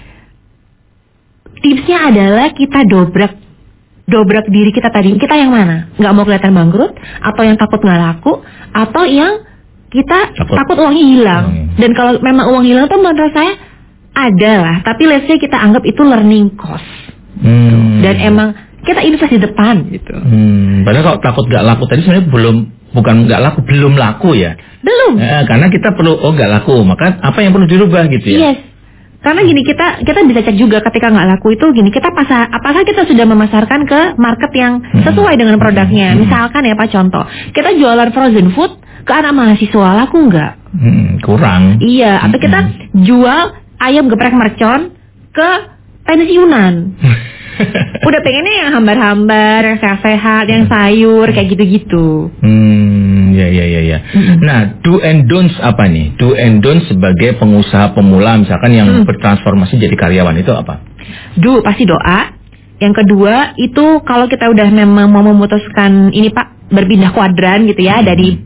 Tipsnya adalah kita dobrak. Dobrak diri kita tadi, kita yang mana? Nggak mau kelihatan bangkrut, atau yang takut nggak laku, atau yang kita takut, takut uangnya hilang. Hmm. Dan kalau memang uang hilang tuh menurut saya ada lah, tapi let's say kita anggap itu learning cost. Hmm. Dan emang kita invest di depan gitu.
Hmm. Padahal kalau takut nggak laku tadi sebenarnya belum, bukan nggak laku, belum laku ya.
Belum.
Eh, karena kita perlu, oh nggak laku, maka apa yang perlu dirubah gitu ya?
Yes. Karena gini, kita kita bisa cek juga ketika nggak laku itu gini, kita pasar, apakah kita sudah memasarkan ke market yang sesuai dengan produknya. Misalkan ya Pak, contoh kita jualan frozen food ke anak mahasiswa, laku nggak? Hmm,
kurang.
Iya, atau kita jual ayam geprek mercon ke pensiunan. Udah pengennya yang hambar-hambar, yang sehat-sehat, yang sayur, kayak gitu-gitu. Hmm,
ya ya ya ya. Mm-hmm. Nah, do and don'ts apa nih? Do and don'ts sebagai pengusaha pemula, misalkan yang mm. bertransformasi jadi karyawan, itu apa? Do, pasti doa. Yang kedua, itu kalau kita udah memang mau memutuskan ini Pak,
berpindah kuadran gitu ya, dari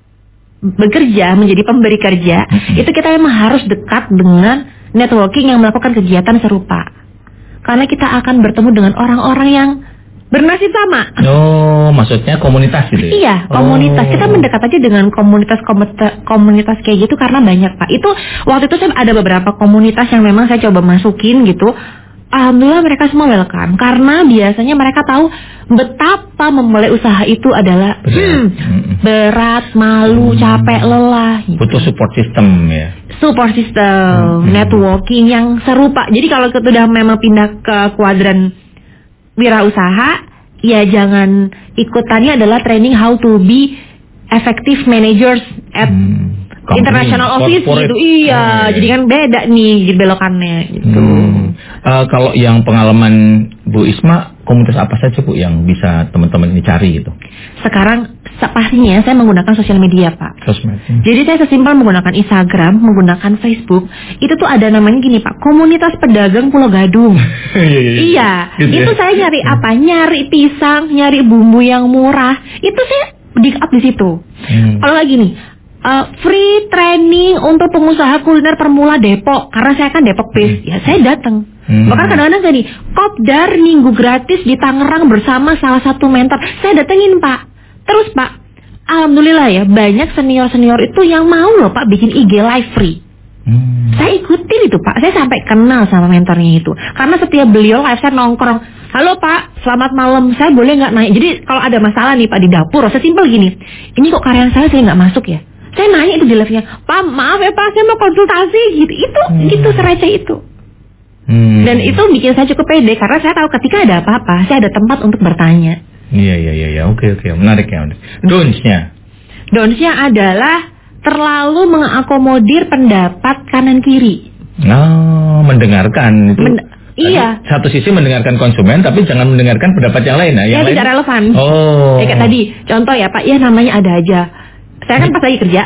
bekerja menjadi pemberi kerja, itu kita memang harus dekat dengan networking yang melakukan kegiatan serupa. Karena kita akan bertemu dengan orang-orang yang bernasib sama.
Oh, maksudnya komunitas gitu ya?
Iya, komunitas.
Oh.
Kita mendekat aja dengan komunitas-komunitas komunitas kayak gitu karena banyak, Pak. Itu waktu itu saya ada beberapa komunitas yang memang saya coba masukin gitu. Alhamdulillah mereka semua welcome. Karena biasanya mereka tahu betapa memulai usaha itu adalah hmm, berat, malu, capek, lelah. Gitu.
Butuh support system ya.
Support system, hmm. networking yang serupa. Jadi kalau kita udah memang pindah ke kuadran wirausaha, ya jangan ikutannya adalah training how to be effective managers at hmm. international office gitu. Iya, oh, iya, jadi kan beda nih belokannya gitu.
Hmm. Uh, kalau yang pengalaman Bu Isma, komunitas apa saja Bu yang bisa teman-teman ini cari gitu?
Sekarang pastinya saya menggunakan sosial media, Pak.
Sosmed. Hmm.
Jadi saya sesimpel menggunakan Instagram, menggunakan Facebook. Itu tuh ada namanya gini, Pak, komunitas pedagang Pulau Gadung.
iya, iya,
iya. Gitu itu ya? Saya nyari apa? Nyari pisang, nyari bumbu yang murah. Itu saya dig up di situ. Hmm. Kalau lagi nih, uh, free training untuk pengusaha kuliner permula Depok, karena saya kan Depok base, hmm. ya saya datang. Hmm. Bahkan kadang-kadang gini, kopdar minggu gratis di Tangerang bersama salah satu mentor, saya datengin, Pak. Terus Pak, alhamdulillah ya, banyak senior-senior itu yang mau loh Pak bikin I G live free. Hmm. Saya ikutin itu Pak, saya sampai kenal sama mentornya itu. Karena setiap beliau live saya nongkrong, halo Pak, selamat malam, saya boleh nggak naik? Jadi kalau ada masalah nih Pak di dapur, sesimpel gini, ini kok karyawan saya saya nggak masuk ya? Saya nanya itu di live-nya, Pak maaf ya Pak, saya mau konsultasi gitu. Itu hmm. gitu sereceh itu. Hmm. Dan itu bikin saya cukup pede karena saya tahu ketika ada apa-apa, saya ada tempat untuk bertanya.
Iya iya iya, oke oke, menarik ya. Donsnya,
donsnya adalah terlalu mengakomodir pendapat kanan kiri.
Oh, mendengarkan itu. Men-
iya.
Satu sisi mendengarkan konsumen, tapi jangan mendengarkan pendapat yang lain. Nah, yang
ya
lain...
tidak relevan.
Oh.
Ya, kayak tadi, contoh ya Pak, ya namanya ada aja. Saya kan pas lagi kerja,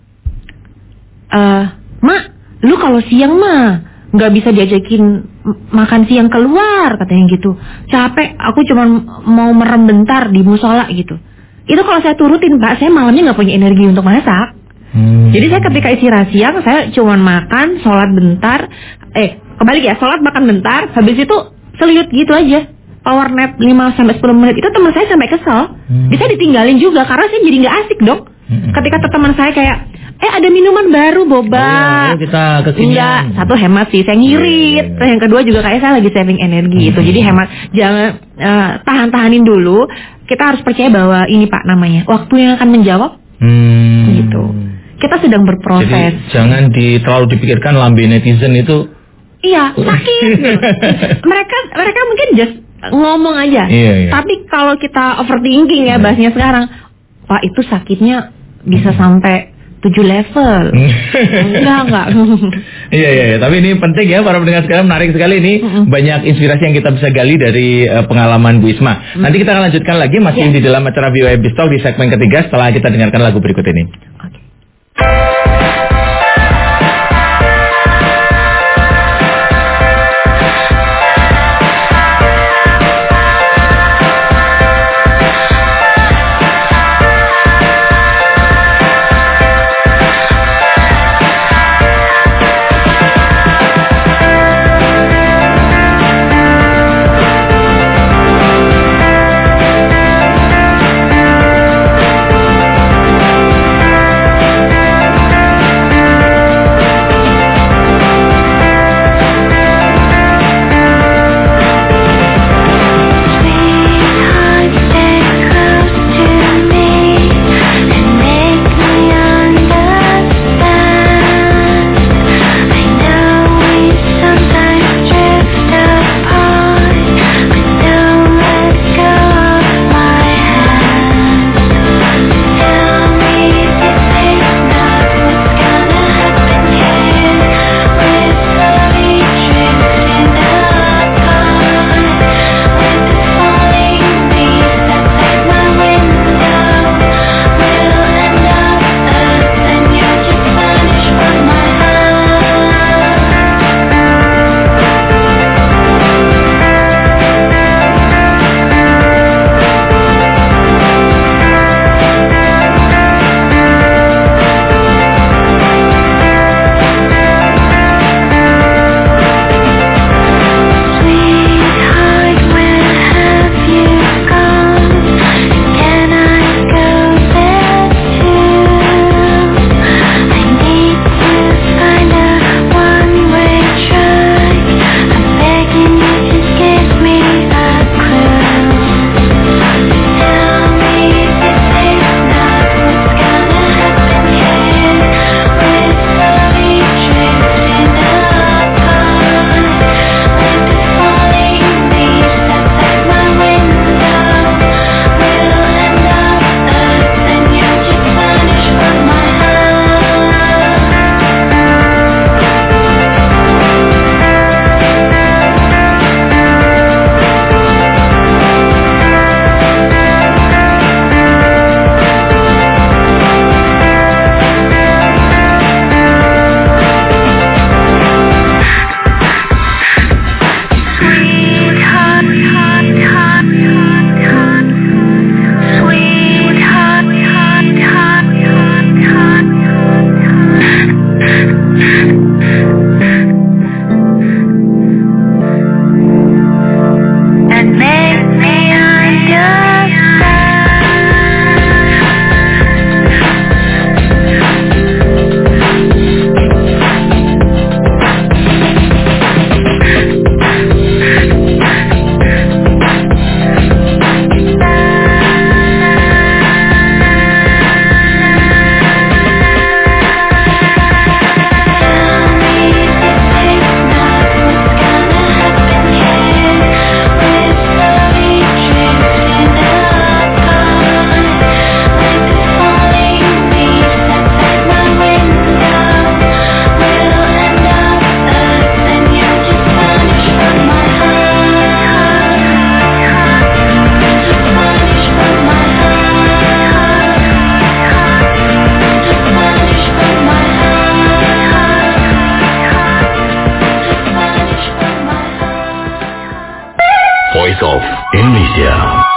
uh, Mak, lu kalau siang mah nggak bisa diajakin makan siang keluar katanya gitu, capek, aku cuma mau merem bentar di musola gitu. Itu kalau saya turutin Pak, saya malamnya nggak punya energi untuk masak. hmm. Jadi saya ketika istirahat siang saya cuma makan, sholat bentar, eh kebalik ya, sholat makan bentar, habis itu seliut gitu aja, power nap lima sampai sepuluh menit. Itu teman saya sampai kesel. hmm. Bisa ditinggalin juga karena saya jadi nggak asik dong. hmm. Ketika teman saya kayak, eh ada minuman baru boba.
Oh, iya, kita kesini.
Enggak, satu hemat sih, saya ngirit. Terus yang kedua juga kayak saya lagi saving energi hmm. itu. Jadi hemat, jangan uh, tahan-tahanin dulu. Kita harus percaya bahwa ini Pak namanya waktu yang akan menjawab. Hmm. Gitu. Kita sedang berproses.
Jadi jangan di, terlalu dipikirkan lambe netizen itu.
Iya, sakit. mereka mereka mungkin just ngomong aja.
Iya, iya.
Tapi kalau kita overthinking ya bahasnya sekarang, Pak itu sakitnya bisa sampai tujuh level. Enggak, enggak.
Iya, iya, iya. Tapi ini penting ya para pendengar sekalian, menarik sekali ini. Mm-hmm. Banyak inspirasi yang kita bisa gali dari uh, pengalaman Bu Isma. Mm-hmm. Nanti kita akan lanjutkan lagi masih yeah. di dalam acara V O A Biz Talk di segmen ketiga setelah kita dengarkan lagu berikut ini. Okay.
of Indonesia.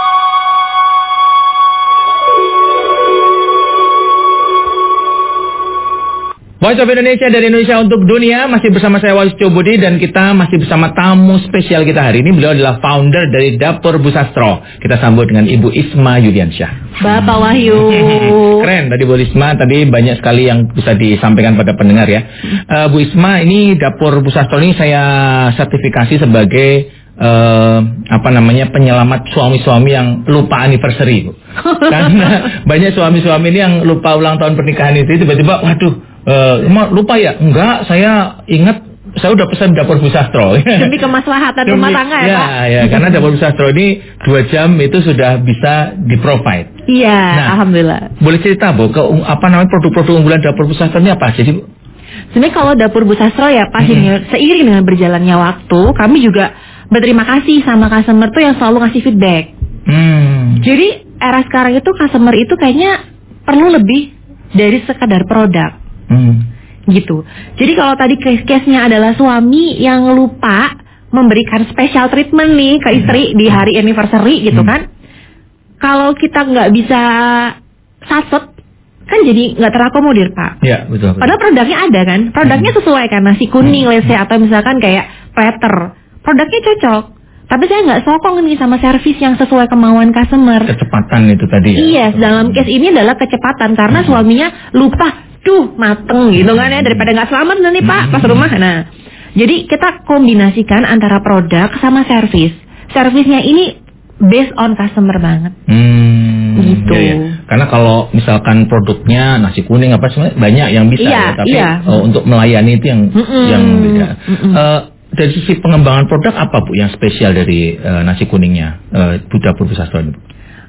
Voice of Indonesia dari Indonesia untuk dunia, masih bersama saya Waluyo Budi dan kita masih bersama tamu spesial kita hari ini. Beliau adalah founder dari Dapur Bu Sastro. Kita sambut dengan Ibu Isma Yudiansyah.
Bapak Wahyu.
Keren tadi Bu Isma, tadi banyak sekali yang bisa disampaikan pada pendengar ya. Uh, Bu Isma, ini Dapur Bu Sastro ini saya sertifikasi sebagai Uh, apa namanya penyelamat suami-suami yang lupa anniversary, Bu. Karena banyak suami-suami ini yang lupa ulang tahun pernikahan itu tiba-tiba, waduh, uh, lupa ya? Enggak, saya ingat, saya udah pesan Dapur Bu Sastro.
Demi kemaslahatan rumah tangga ya,
ya,
Pak?
Ya, karena Dapur Bu Sastro ini dua jam itu sudah bisa di-provide.
Iya,
nah,
alhamdulillah.
Boleh cerita, Bu, ke apa namanya produk-produk unggulan Dapur Bu Sastro ini apa aja sih, Bu?
Sebenarnya kalau Dapur Bu Sastro ya pasti mm-hmm. seiring dengan berjalannya waktu, kami juga berterima kasih sama customer tuh yang selalu ngasih feedback. Hmm. Jadi era sekarang itu customer itu kayaknya perlu lebih dari sekadar produk. Hmm. Gitu. Jadi kalau tadi case-case-nya adalah suami yang lupa memberikan special treatment nih ke istri hmm. di hari anniversary gitu hmm. kan. Kalau kita nggak bisa saset, kan jadi nggak terakomodir, Pak.
Iya, betul, betul.
Padahal produknya ada kan. Produknya hmm. sesuai kan, nasi kuning, hmm. let's say, atau misalkan kayak platter. Produknya cocok, tapi saya nggak sokong nih sama servis yang sesuai kemauan customer.
Kecepatan itu tadi ya?
Iya, dalam case ini adalah kecepatan karena hmm. suaminya lupa, duh mateng gitu kan ya, daripada nggak selamat nanti Pak hmm. pas rumah. Nah, jadi kita kombinasikan antara produk sama servis. Servisnya ini based on customer banget. Hmm, gitu.
Iya, iya. Karena kalau misalkan produknya nasi kuning apa sebenarnya banyak yang bisa
iya,
ya, tapi
iya.
uh, untuk melayani itu yang
Mm-mm.
yang beda. Uh, dari sisi pengembangan produk apa Bu yang spesial dari uh, nasi kuningnya uh, Dapur Bu Sastro ini?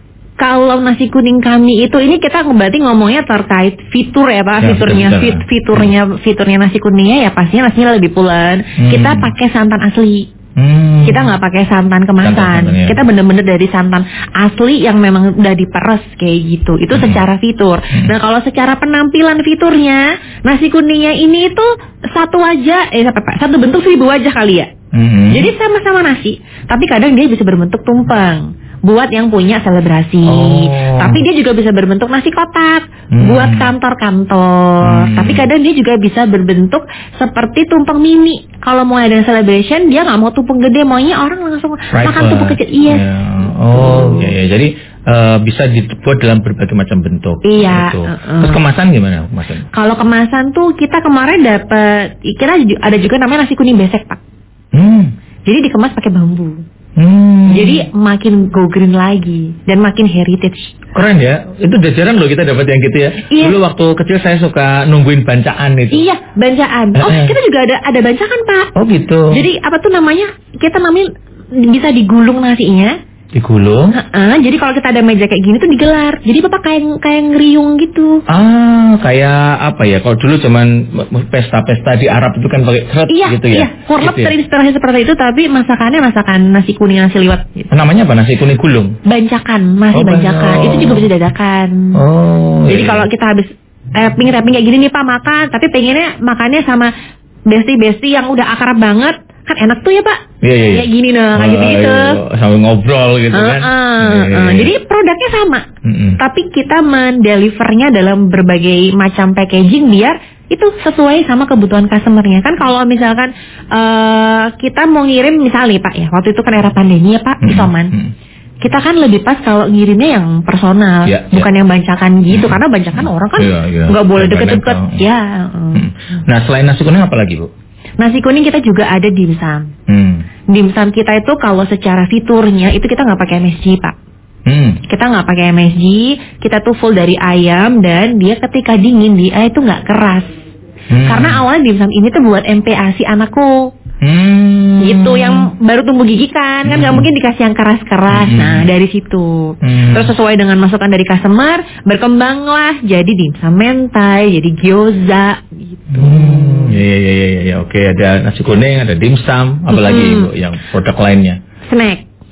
Kalau nasi kuning kami itu ini kita berarti ngomongnya terkait fitur ya Pak, ya, fiturnya
fitur,
fit, fiturnya hmm. fiturnya nasi kuningnya ya pastinya nasinya lebih pulen. Hmm. Kita pakai santan asli. Hmm. Kita nggak pakai santan kemasan, santan, ya. Kita bener-bener dari santan asli yang memang udah diperes kayak gitu. Itu hmm. secara fitur. Hmm. Nah kalau secara penampilan fiturnya, nasi kuningnya ini itu satu wajah, eh apa pak, satu bentuk seribu wajah kali ya. Hmm. Jadi sama-sama nasi, tapi kadang dia bisa berbentuk tumpeng. Buat yang punya selebrasi, oh. tapi dia juga bisa berbentuk nasi kotak hmm. buat kantor-kantor. Hmm. Tapi kadang dia juga bisa berbentuk seperti tumpeng mini. Kalau mau ada celebration, dia nggak mau tumpeng gede, maunya orang langsung Private. Makan tumpeng kecil. Iya. Yes.
Yeah. Oh, ya, ya. Jadi uh, bisa dibuat dalam berbagai macam bentuk.
Iya.
Gitu.
Uh, uh.
Terus kemasan gimana kemasan?
Kalau kemasan tuh kita kemarin dapat, kita ada juga namanya nasi kuning besek Pak. Hmm. Jadi dikemas pakai bambu. Hmm. Jadi makin go green lagi dan makin heritage.
Keren ya, itu udah jarang loh kita dapat yang gitu ya. Iya. Dulu waktu kecil saya suka nungguin bancaan itu.
Iya, bancaan. Oh, kita juga ada ada bancaan Pak.
Oh gitu.
Jadi apa tuh namanya? Kita namanya bisa digulung nasinya.
Digulung?
Heeh, jadi kalau kita ada meja kayak gini tuh digelar. Jadi Bapak kayak kayak ngeriung gitu.
Ah, kayak apa ya? Kalau dulu zaman pesta-pesta di Arab itu kan pakai seret
iya,
gitu ya.
Iya, kurlap gitu terinspirasi ya? Seperti itu, tapi masakannya masakan nasi kuning nasi liwet gitu.
Namanya apa? Nasi kuning gulung?
Bancakan, nasi oh, bancakan. Oh. Itu juga bisa dadakan. Oh. Jadi iya. Kalau kita habis eh, pingin-pingin kayak gini nih Pak makan, tapi pengennya makannya sama besti-besti yang udah akrab banget. Kan enak tuh ya Pak,
iya, iya.
kayak gini nah, kayak gitu gitu.
Sambil ngobrol gitu uh, kan. Uh,
uh, uh. Jadi produknya sama, mm-hmm. tapi kita mendelivernya dalam berbagai macam packaging biar itu sesuai sama kebutuhan customernya. Kan kalau misalkan uh, kita mau ngirim misalnya Pak ya, waktu itu kan era pandemi ya Pak, mm-hmm. isoman. Mm-hmm. Kita kan lebih pas kalau ngirimnya yang personal, yeah, bukan yeah. yang bancakan gitu, mm-hmm. karena bancakan mm-hmm. orang kan nggak yeah, yeah. boleh deket-deket. Ya. Uh.
Mm. Nah selain nasi kuning apa lagi Bu?
Nasi kuning kita juga ada dimsum. Hmm. Dimsum kita itu kalau secara fiturnya itu kita nggak pakai M S G Pak. Hmm. Kita nggak pakai M S G, kita tuh full dari ayam dan dia ketika dingin dia itu nggak keras. Hmm. Karena awalnya dimsum ini tuh buat M P A si anakku. Hmm. Gitu yang baru tumbuh gigi kan, kan nggak hmm. mungkin dikasih yang keras-keras. Hmm. Nah dari situ. Hmm. Terus sesuai dengan masukan dari customer berkembanglah jadi dimsum mentai, jadi gyoza. Gitu.
Hmm. Ya ya ya ya ya. Oke ada nasi kuning, ada dimsum, apalagi hmm. Ibu yang produk lainnya.
Snack.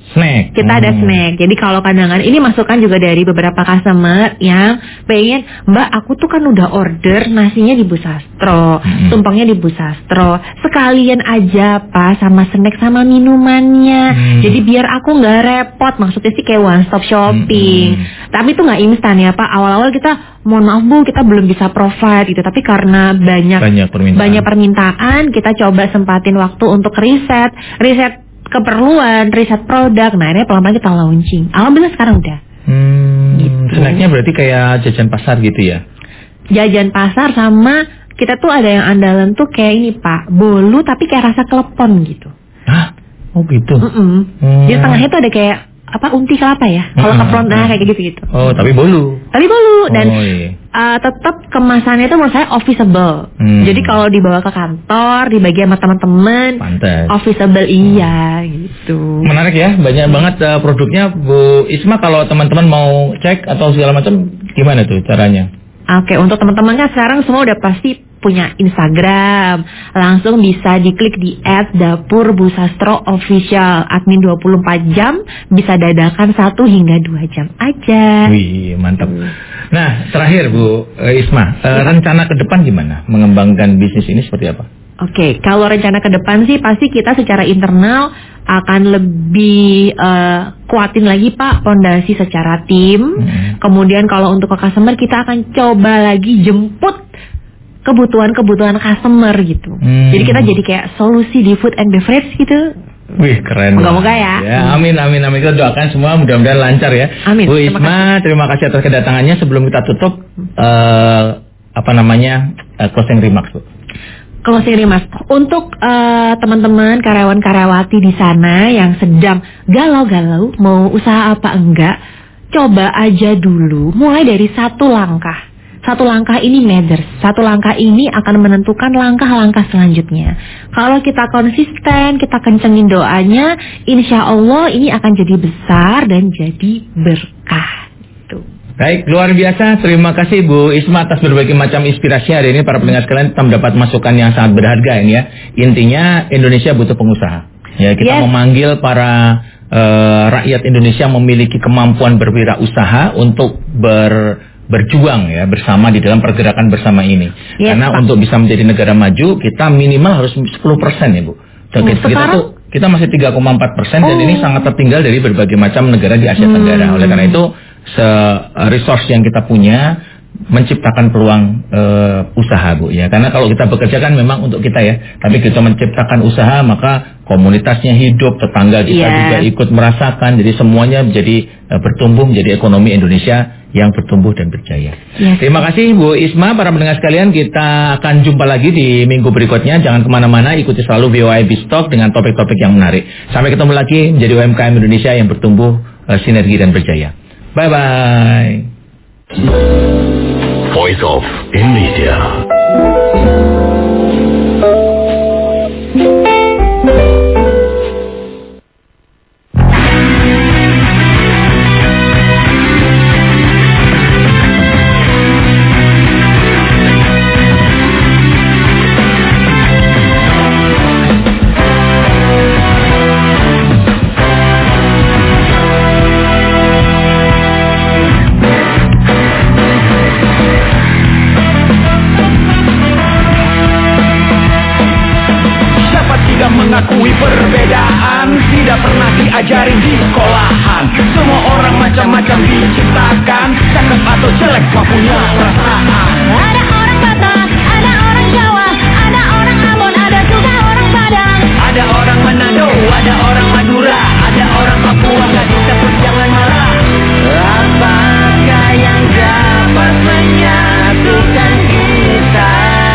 Snack.
Kita ada
Hmm.
snack. Jadi kalau kadang-kadang ini masukan juga dari beberapa customer yang pengen, Mbak aku tuh kan udah order nasinya di Bu Sastro,
Hmm.
tumpengnya di Bu Sastro, sekalian aja Pak sama snack sama minumannya.
Hmm.
Jadi biar aku nggak repot. Maksudnya sih kayak one stop shopping.
Hmm.
Tapi itu nggak instan ya Pak. Awal-awal kita mohon maaf Bu, kita belum bisa provide gitu. Tapi karena banyak
Banyak permintaan.
banyak permintaan, kita coba sempatin waktu untuk riset, riset keperluan, riset produk. Nah ini pelan-pelan kita launching. Alhamdulillah sekarang udah.
Hmm,
Gitu.
snacknya berarti kayak jajan pasar gitu ya?
Jajan pasar sama kita tuh ada yang andalan tuh kayak ini Pak, bolu tapi kayak rasa klepon gitu.
Hah? Oh gitu?
Mm-mm.
Hmm.
Di tengahnya tuh ada kayak apa unti kelapa ya? Kalau
Hmm.
kepron nah kayak gitu-gitu.
Oh tapi bolu?
Tapi bolu dan
Oh iya.
uh, tetap kemasannya itu menurut saya officeable.
Hmm.
Jadi kalau dibawa ke kantor, dibagi sama teman-teman,
Pantes.
officeable iya gitu.
Menarik ya, banyak banget uh, produknya Bu Isma. Kalau teman-teman mau cek atau segala macam, gimana tuh caranya?
Oke, untuk teman-teman kan sekarang semua udah pasti punya Instagram. Langsung bisa diklik di et dapur bu sastro official. Admin dua puluh empat jam, bisa dadakan satu hingga dua jam aja.
Wih, mantap. Nah, terakhir Bu uh, Isma, uh, rencana ke depan gimana? Mengembangkan bisnis ini seperti apa?
Oke, kalau rencana ke depan sih pasti kita secara internal akan lebih uh, kuatin lagi Pak pondasi secara tim.
Hmm.
Kemudian kalau untuk ke customer kita akan coba lagi jemput kebutuhan-kebutuhan customer gitu.
Hmm.
Jadi kita jadi kayak solusi di food and beverage gitu.
Wih, keren.
Moga-moga ya.
Ya, amin, amin, amin. Kita doakan semua mudah-mudahan lancar ya.
Amin.
Bu
Terima
Isma, terima kasih atas kedatangannya. Sebelum kita tutup, uh, apa namanya, uh, closing remarks, Bu.
Closing remarks untuk uh, teman-teman karyawan-karyawati di sana yang sedang galau-galau mau usaha apa enggak, coba aja dulu mulai dari satu langkah. Satu langkah ini matters. Satu langkah ini akan menentukan langkah-langkah selanjutnya. Kalau kita konsisten, kita kencengin doanya, insya Allah ini akan jadi besar dan jadi berkah. Gitu.
Baik, luar biasa. Terima kasih Bu Isma atas berbagai macam inspirasi hari ini. Para pendengar sekalian kita mendapat masukan yang sangat berharga ini ya. Intinya Indonesia butuh pengusaha. Ya, kita
Yes.
memanggil para uh, rakyat Indonesia memiliki kemampuan berwirausaha untuk ber berjuang ya bersama di dalam pergerakan bersama ini.
Yes,
Karena
Pak.
untuk bisa menjadi negara maju kita minimal harus sepuluh persen ya Bu. Dan
Oh,
kita, kita
sekarang?
tuh kita masih tiga koma empat persen dan
Oh.
ini sangat tertinggal dari berbagai macam negara di Asia
Hmm.
Tenggara. Oleh karena itu se resource yang kita punya menciptakan peluang uh, usaha Bu ya. Karena kalau kita bekerja kan memang untuk kita ya, tapi kita menciptakan usaha maka komunitasnya hidup, tetangga kita
Yes.
juga ikut merasakan. Jadi semuanya menjadi uh, bertumbuh menjadi ekonomi Indonesia yang bertumbuh dan berjaya.
Yes.
Terima kasih Bu Isma, para pendengar sekalian, kita akan jumpa lagi di minggu berikutnya. Jangan kemana-mana, ikuti selalu V O I Biztalk dengan topik-topik yang menarik. Sampai ketemu lagi menjadi U M K M Indonesia yang bertumbuh, uh, sinergi dan berjaya. Bye-bye.
Voice of Indonesia.
Mengakui perbedaan tidak pernah diajarin di sekolahan. Semua orang macam-macam diciptakan, cakep atau jelek semua punya perasaan.
Ada orang Batak, ada orang Jawa, ada orang Ambon, ada juga orang Padang.
Ada orang Manado, ada orang Madura, ada orang Papua, gak disebut jangan marah. Apakah yang dapat menyatukan kita?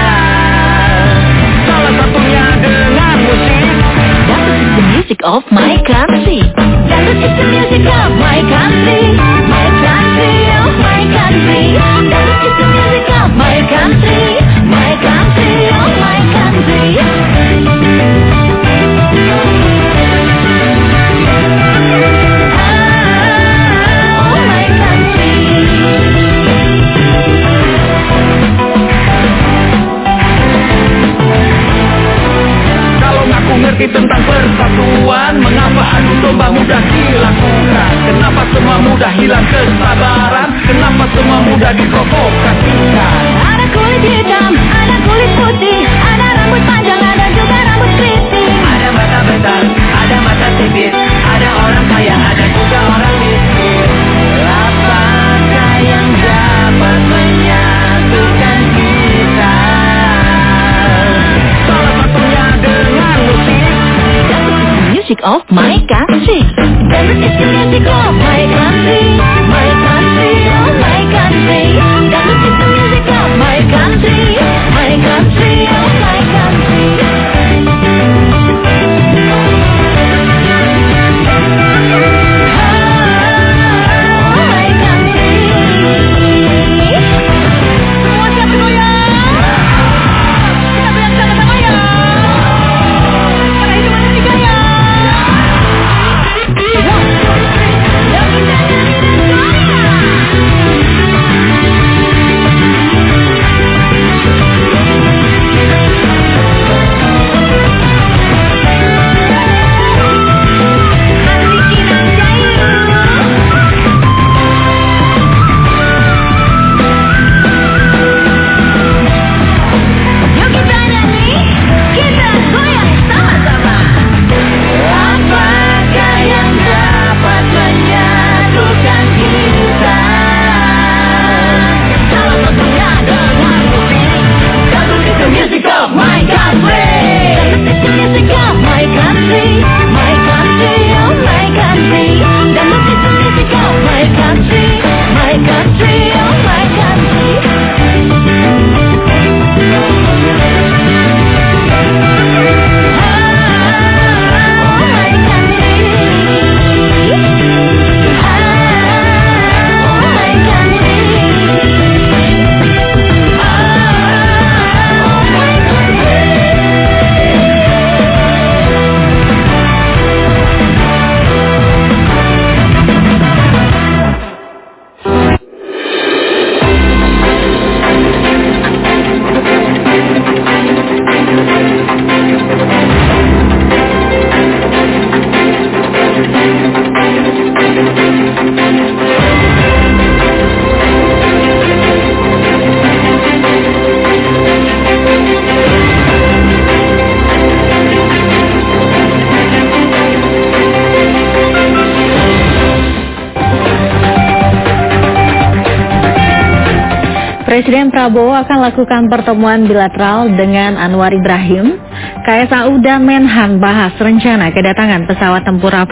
Salah satunya dengan musik.
That is the music of my country. That is the music of my country. My country, oh my country. That is the music of my country. My country, oh my country. Ah, oh my country.
Kalau ngaku ngerti tentang persatuan, mengapa adu domba mudah dilakukan? Kenapa semua mudah hilang kesabaran? Kenapa semua mudah diprovokasikan?
Ada kulit hitam, ada kulit putih, ada rambut panjang, ada juga rambut keriting.
Ada mata besar, ada mata sipit, ada orang kaya, ada juga orang miskin. Apakah yang dapat menyatukan kita? Salah satunya dengan musik.
Music of my country. Dance is the music of my country. My country, oh my country. Dance is the music of my country. My country, oh my country.
Presiden Prabowo akan lakukan pertemuan bilateral dengan Anwar Ibrahim. K S A U dan Menhan bahas rencana kedatangan pesawat tempur